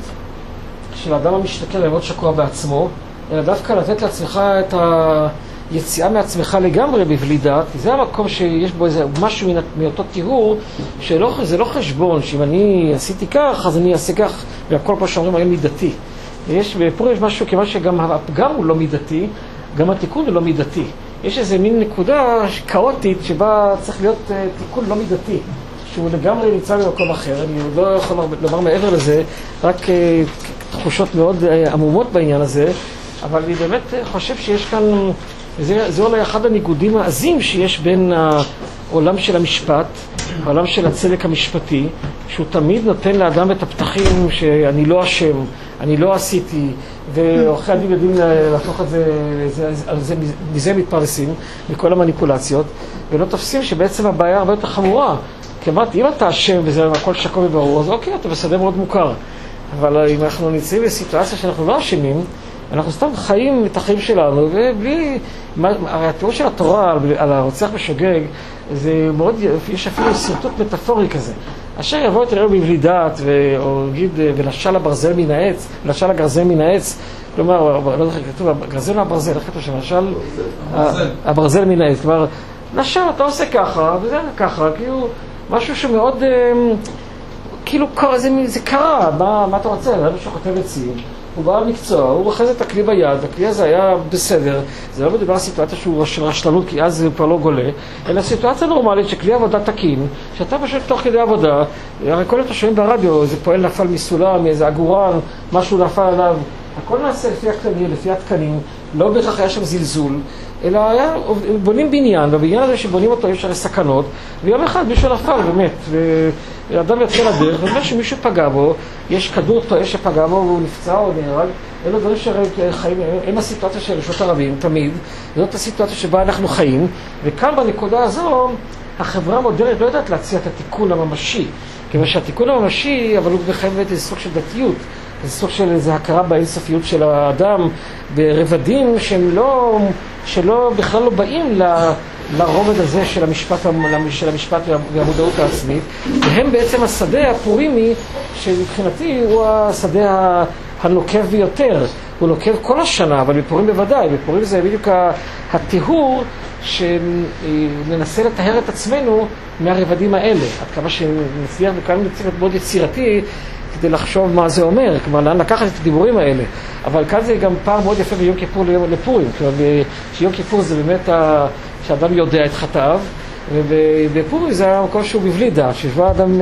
של האדם המשתכר לעמוד שקוע בעצמו, אלא דווקא לתת לעצמך את היציאה מעצמך לגמרי בבלי דעת. זה המקום שיש בו איזה משהו מאותו טיהור, שזה לא חשבון, שאם אני עשיתי כך, אז אני אעשה כך, והכל פה שאומרים היום מידתי. יש, בפורים יש משהו כיוון שגם הפגם הוא לא מידתי, גם התיקון הוא לא מידתי. יש איזה מין נקודה כאוטית שבה צריך להיות uh, תיקון לא מידתי, שהוא לגמרי נמצא במקום אחר. אני לא יכול לומר מעבר לזה, רק uh, תחושות מאוד uh, עמומות בעניין הזה, אבל אני באמת uh, חושב שיש כאן, זה, זה אולי אחד הניגודים העזים שיש בין העולם של המשפט, העולם של הצדק המשפטי, שהוא תמיד נותן לאדם את הפתחים שאני לא אשם, אני לא עשיתי, ועורכי הדין יודעים להפוך את זה, זה, זה, מזה מתפרסים, מכל המניפולציות, ולא תופסים שבעצם הבעיה הרבה יותר חמורה. כי אמרתי, אם אתה אשם וזה הכל שקול וברור, אז אוקיי, אתה בסדר מאוד מוכר. אבל אם אנחנו נמצאים בסיטואציה שאנחנו לא אשמים, אנחנו סתם חיים את החיים שלנו, ובלי, הרי התיאור של התורה על, על הרוצח בשוגג, זה מאוד, יש אפילו סרטוט מטאפורי כזה. אשר יבוא את הראו בבלי דעת, או נגיד, ונשל הברזל מן העץ, ונשל הגרזל מן העץ, כלומר, לא יודע, כתוב, הגרזל מהברזל, איך כתוב שנשל? הברזל מן העץ, כלומר, נשל, אתה עושה ככה, וזה ככה, כאילו, משהו שמאוד, כאילו, זה, זה קרה, מה, מה אתה רוצה? זה משהו חוטב עצים. הוא בא למקצוע, הוא רחז את הכלי ביד, הכלי הזה היה בסדר, זה לא מדבר על סיטואציה שהוא של רשלנות, כי אז זה כבר לא גולה, אלא סיטואציה נורמלית שכלי עבודה תקין, שאתה פשוט תוך כדי עבודה, הרי כל אתה שומעים ברדיו, זה פועל נפל מסולם, מאיזה עגורן, משהו נפל עליו, הכל נעשה לפי הכללים, לפי התקנים, לא בהכרח היה שם זלזול, אלא היה, בונים בניין, ובבניין הזה שבונים אותו יש הרי סכנות, ויום אחד מישהו נפל באמת, ואדם יצא לדרך, ובגלל שמישהו פגע בו, יש כדור טועה שפגע בו, והוא נפצע או נהרג, אלו דברים שחיים, הם הסיטואציה של רשות הרבים, תמיד, זאת הסיטואציה שבה אנחנו חיים, וכאן בנקודה הזו, החברה המודרנית לא יודעת להציע את התיקון הממשי, כיוון שהתיקון הממשי, אבל הוא מחייב איזה סוג של דתיות, זה סוג של איזו הכרה באינסופיות של האדם, ברבדים שהם לא, שלא, בכלל לא באים ל, לרובד הזה של המשפט, של המשפט והמודעות העצמית, והם בעצם השדה הפורימי, שמבחינתי הוא השדה הנוקב ביותר, הוא נוקב כל השנה, אבל בפורים בוודאי. בפורים זה בדיוק הטיהור שננסה לטהר את עצמנו מהרבדים האלה. עד כמה שנצליח וכאן נצליח מאוד יצירתי כדי לחשוב מה זה אומר, כלומר לאן לקחת את הדיבורים האלה. אבל כאן זה גם פער מאוד יפה ביום כיפור לפורים. כלומר, שיום כיפור זה באמת ה... שאדם יודע את חטאיו, ובפורים זה המקום שהוא בבלי דעת, שבא אדם,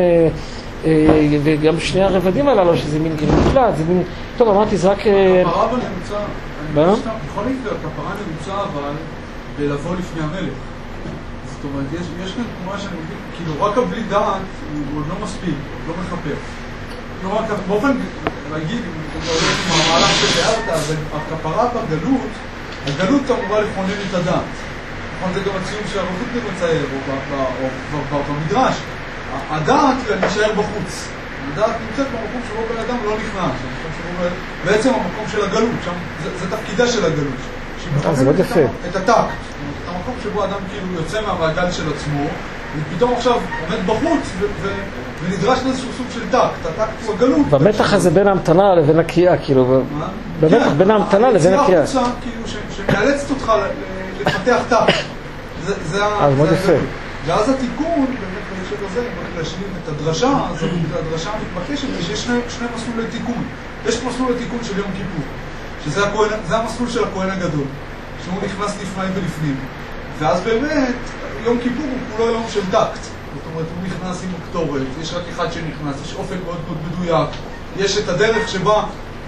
וגם שני הרבדים הללו, שזה מין מופלט, זה מין... טוב, אמרתי, זה רק... הכפרה אבל נמצא, יכול להיות, הכפרה נמצא אבל בלבוא לפני המלך. זאת אומרת, יש כאן תנועה שאני מבין, כאילו רק הבלי דעת הוא עוד לא מספיק, עוד לא מחפר. כלומר, באופן, להגיד, אם אתה הולך עם המהלך שתיארת, אז הכפרה בגלות, הגלות אמורה לכונן את הדעת. נכון, זה גם הציון שהרבות מצייר, או במדרש. הדעת נשאר בחוץ. הדעת נמצאת במקום שבו בן אדם לא נכנס. בעצם המקום של הגלות, זה תפקידה של הגלות. זה מאוד יפה. את הטקט. את המקום שבו אדם כאילו יוצא מהמעגל של עצמו, ופתאום עכשיו עומד בחוץ ונדרש לאיזשהו סוג של טקט. הטקט הוא הגלות. במתח הזה בין ההמתנה לבין הקריאה, כאילו. במתח בין ההמתנה לבין הקריאה. זה החוצה, כאילו, שמאלצת אותך לפתח טקט. זה מאוד יפה. ואז התיקון, באמת בהקשר הזה, אם להשלים את הדרשה, אז הדרשה מתבקשת שיש שני מסלולי תיקון. יש מסלול לתיקון של יום כיפור, שזה המסלול של הכהן הגדול, שהוא נכנס לפני ולפנים. ואז באמת, יום כיפור הוא כולו יום של טקט. זאת אומרת, הוא נכנס עם הקטורת, יש רק אחד שנכנס, יש אופן מאוד מאוד מדויק, יש את הדרך שבה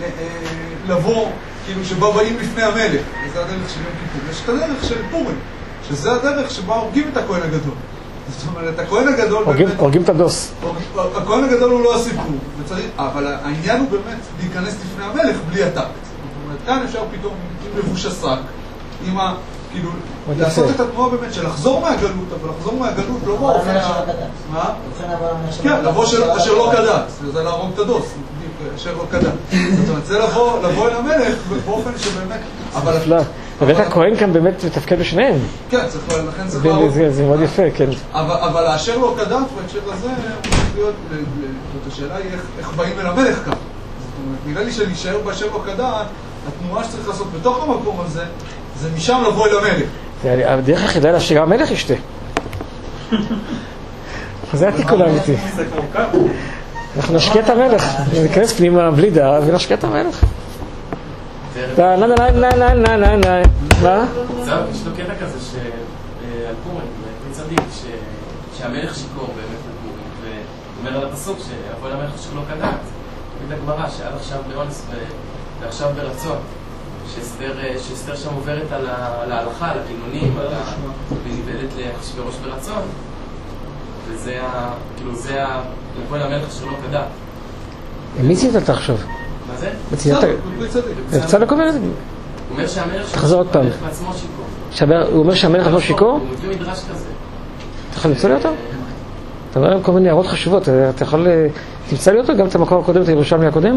לבוא, כאילו שבה באים לפני המלך, וזה הדרך של יום כיפור. יש את הדרך של פורים, שזה הדרך שבה הורגים את הכהן הגדול. זאת אומרת, הכהן הגדול... הורגים את הדוס. הכהן הגדול הוא לא הסיפור, אבל העניין הוא באמת להיכנס לפני המלך בלי הטקט. זאת אומרת, כאן אפשר פתאום עם לבוש השק, עם ה... כאילו, לעשות את התנועה באמת של לחזור מהגלות, אבל לחזור מהגלות לא באופן... מה? כן, לבוא אשר לא כדת, זה להרוג את הדוס, אשר לא כדת. זאת אומרת, זה לבוא אל המלך באופן שבאמת... ובית הכהן כאן באמת מתפקד בשניהם. כן, לכן צריך להרוג. זה מאוד יפה, כן. אבל האשר לא כדת, בהקשר הזה, השאלה היא איך באים אל המלך כאן. זאת אומרת, נראה לי שלהישאר באשר לא כדת, התנועה שצריך לעשות בתוך המקום הזה, זה משם לבוא אל המלך. הדרך היחידה שגם המלך ישתה. זה התיקון האמיתי. אנחנו נשקיע את המלך, ניכנס פנימה בלי דעה ונשקיע את המלך. נה נה נה נה נה נה נה נה מה? זהו, יש לו קטע כזה שעל פורים, מצדיק, שהמלך שיקור באמת בפורים, ואומר על הפסוק שיבוא למלך שלא כדת, את הגמרא שעד עכשיו באונס ועכשיו ברצון, שאסתר שם עוברת על ההלכה, על הכינונים, וניבדת לאחשוורוש ברצון, וזה כאילו זה לבוא למלך שלא כדת. מי ציינת אתה עכשיו? מה זה? צדק, זה צדק אומר את זה? הוא אומר שהמלך תחזור עוד פעם. בעצמו שיקור. הוא אומר שהמלך עצמו שיקור? הוא מביא מדרש כזה. אתה יכול למצוא לי אותו? אתה אומר להם כל מיני הערות חשובות, אתה יכול תמצא לי אותו גם את המקום הקודם, את הירושלמי הקודם?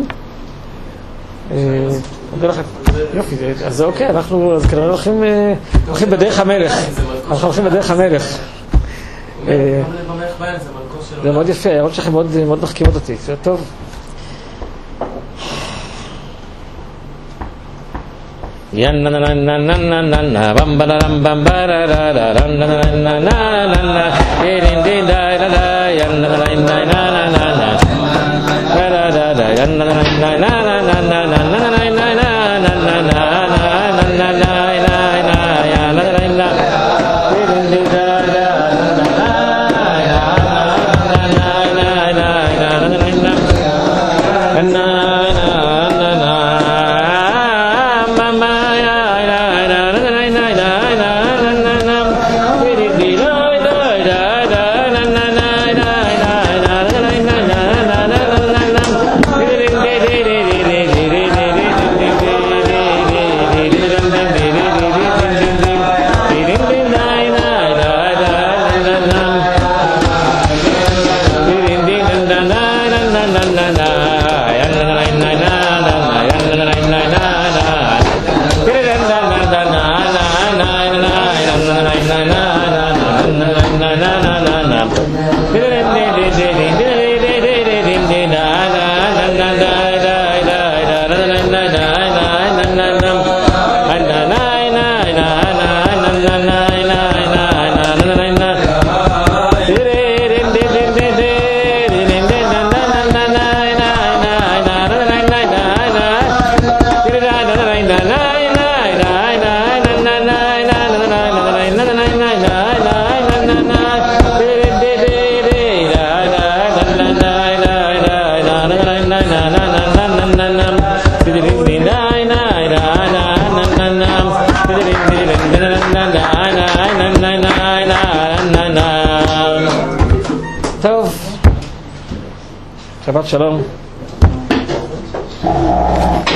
יופי, אז זה אוקיי, אנחנו כנראה הולכים בדרך המלך. אנחנו הולכים בדרך המלך. זה מאוד יפה, הערות שלכם מאוד מחכימות אותי, זה טוב. Ya na na na na na na na na bam ba da ram bam ba da da da ram na na na na na na din din da da da ya na na na na na na na da da da da ya na na na na na na na na na na na na na na na na na ya na na na din din da da na na ya na na na na na na na שבת שלום.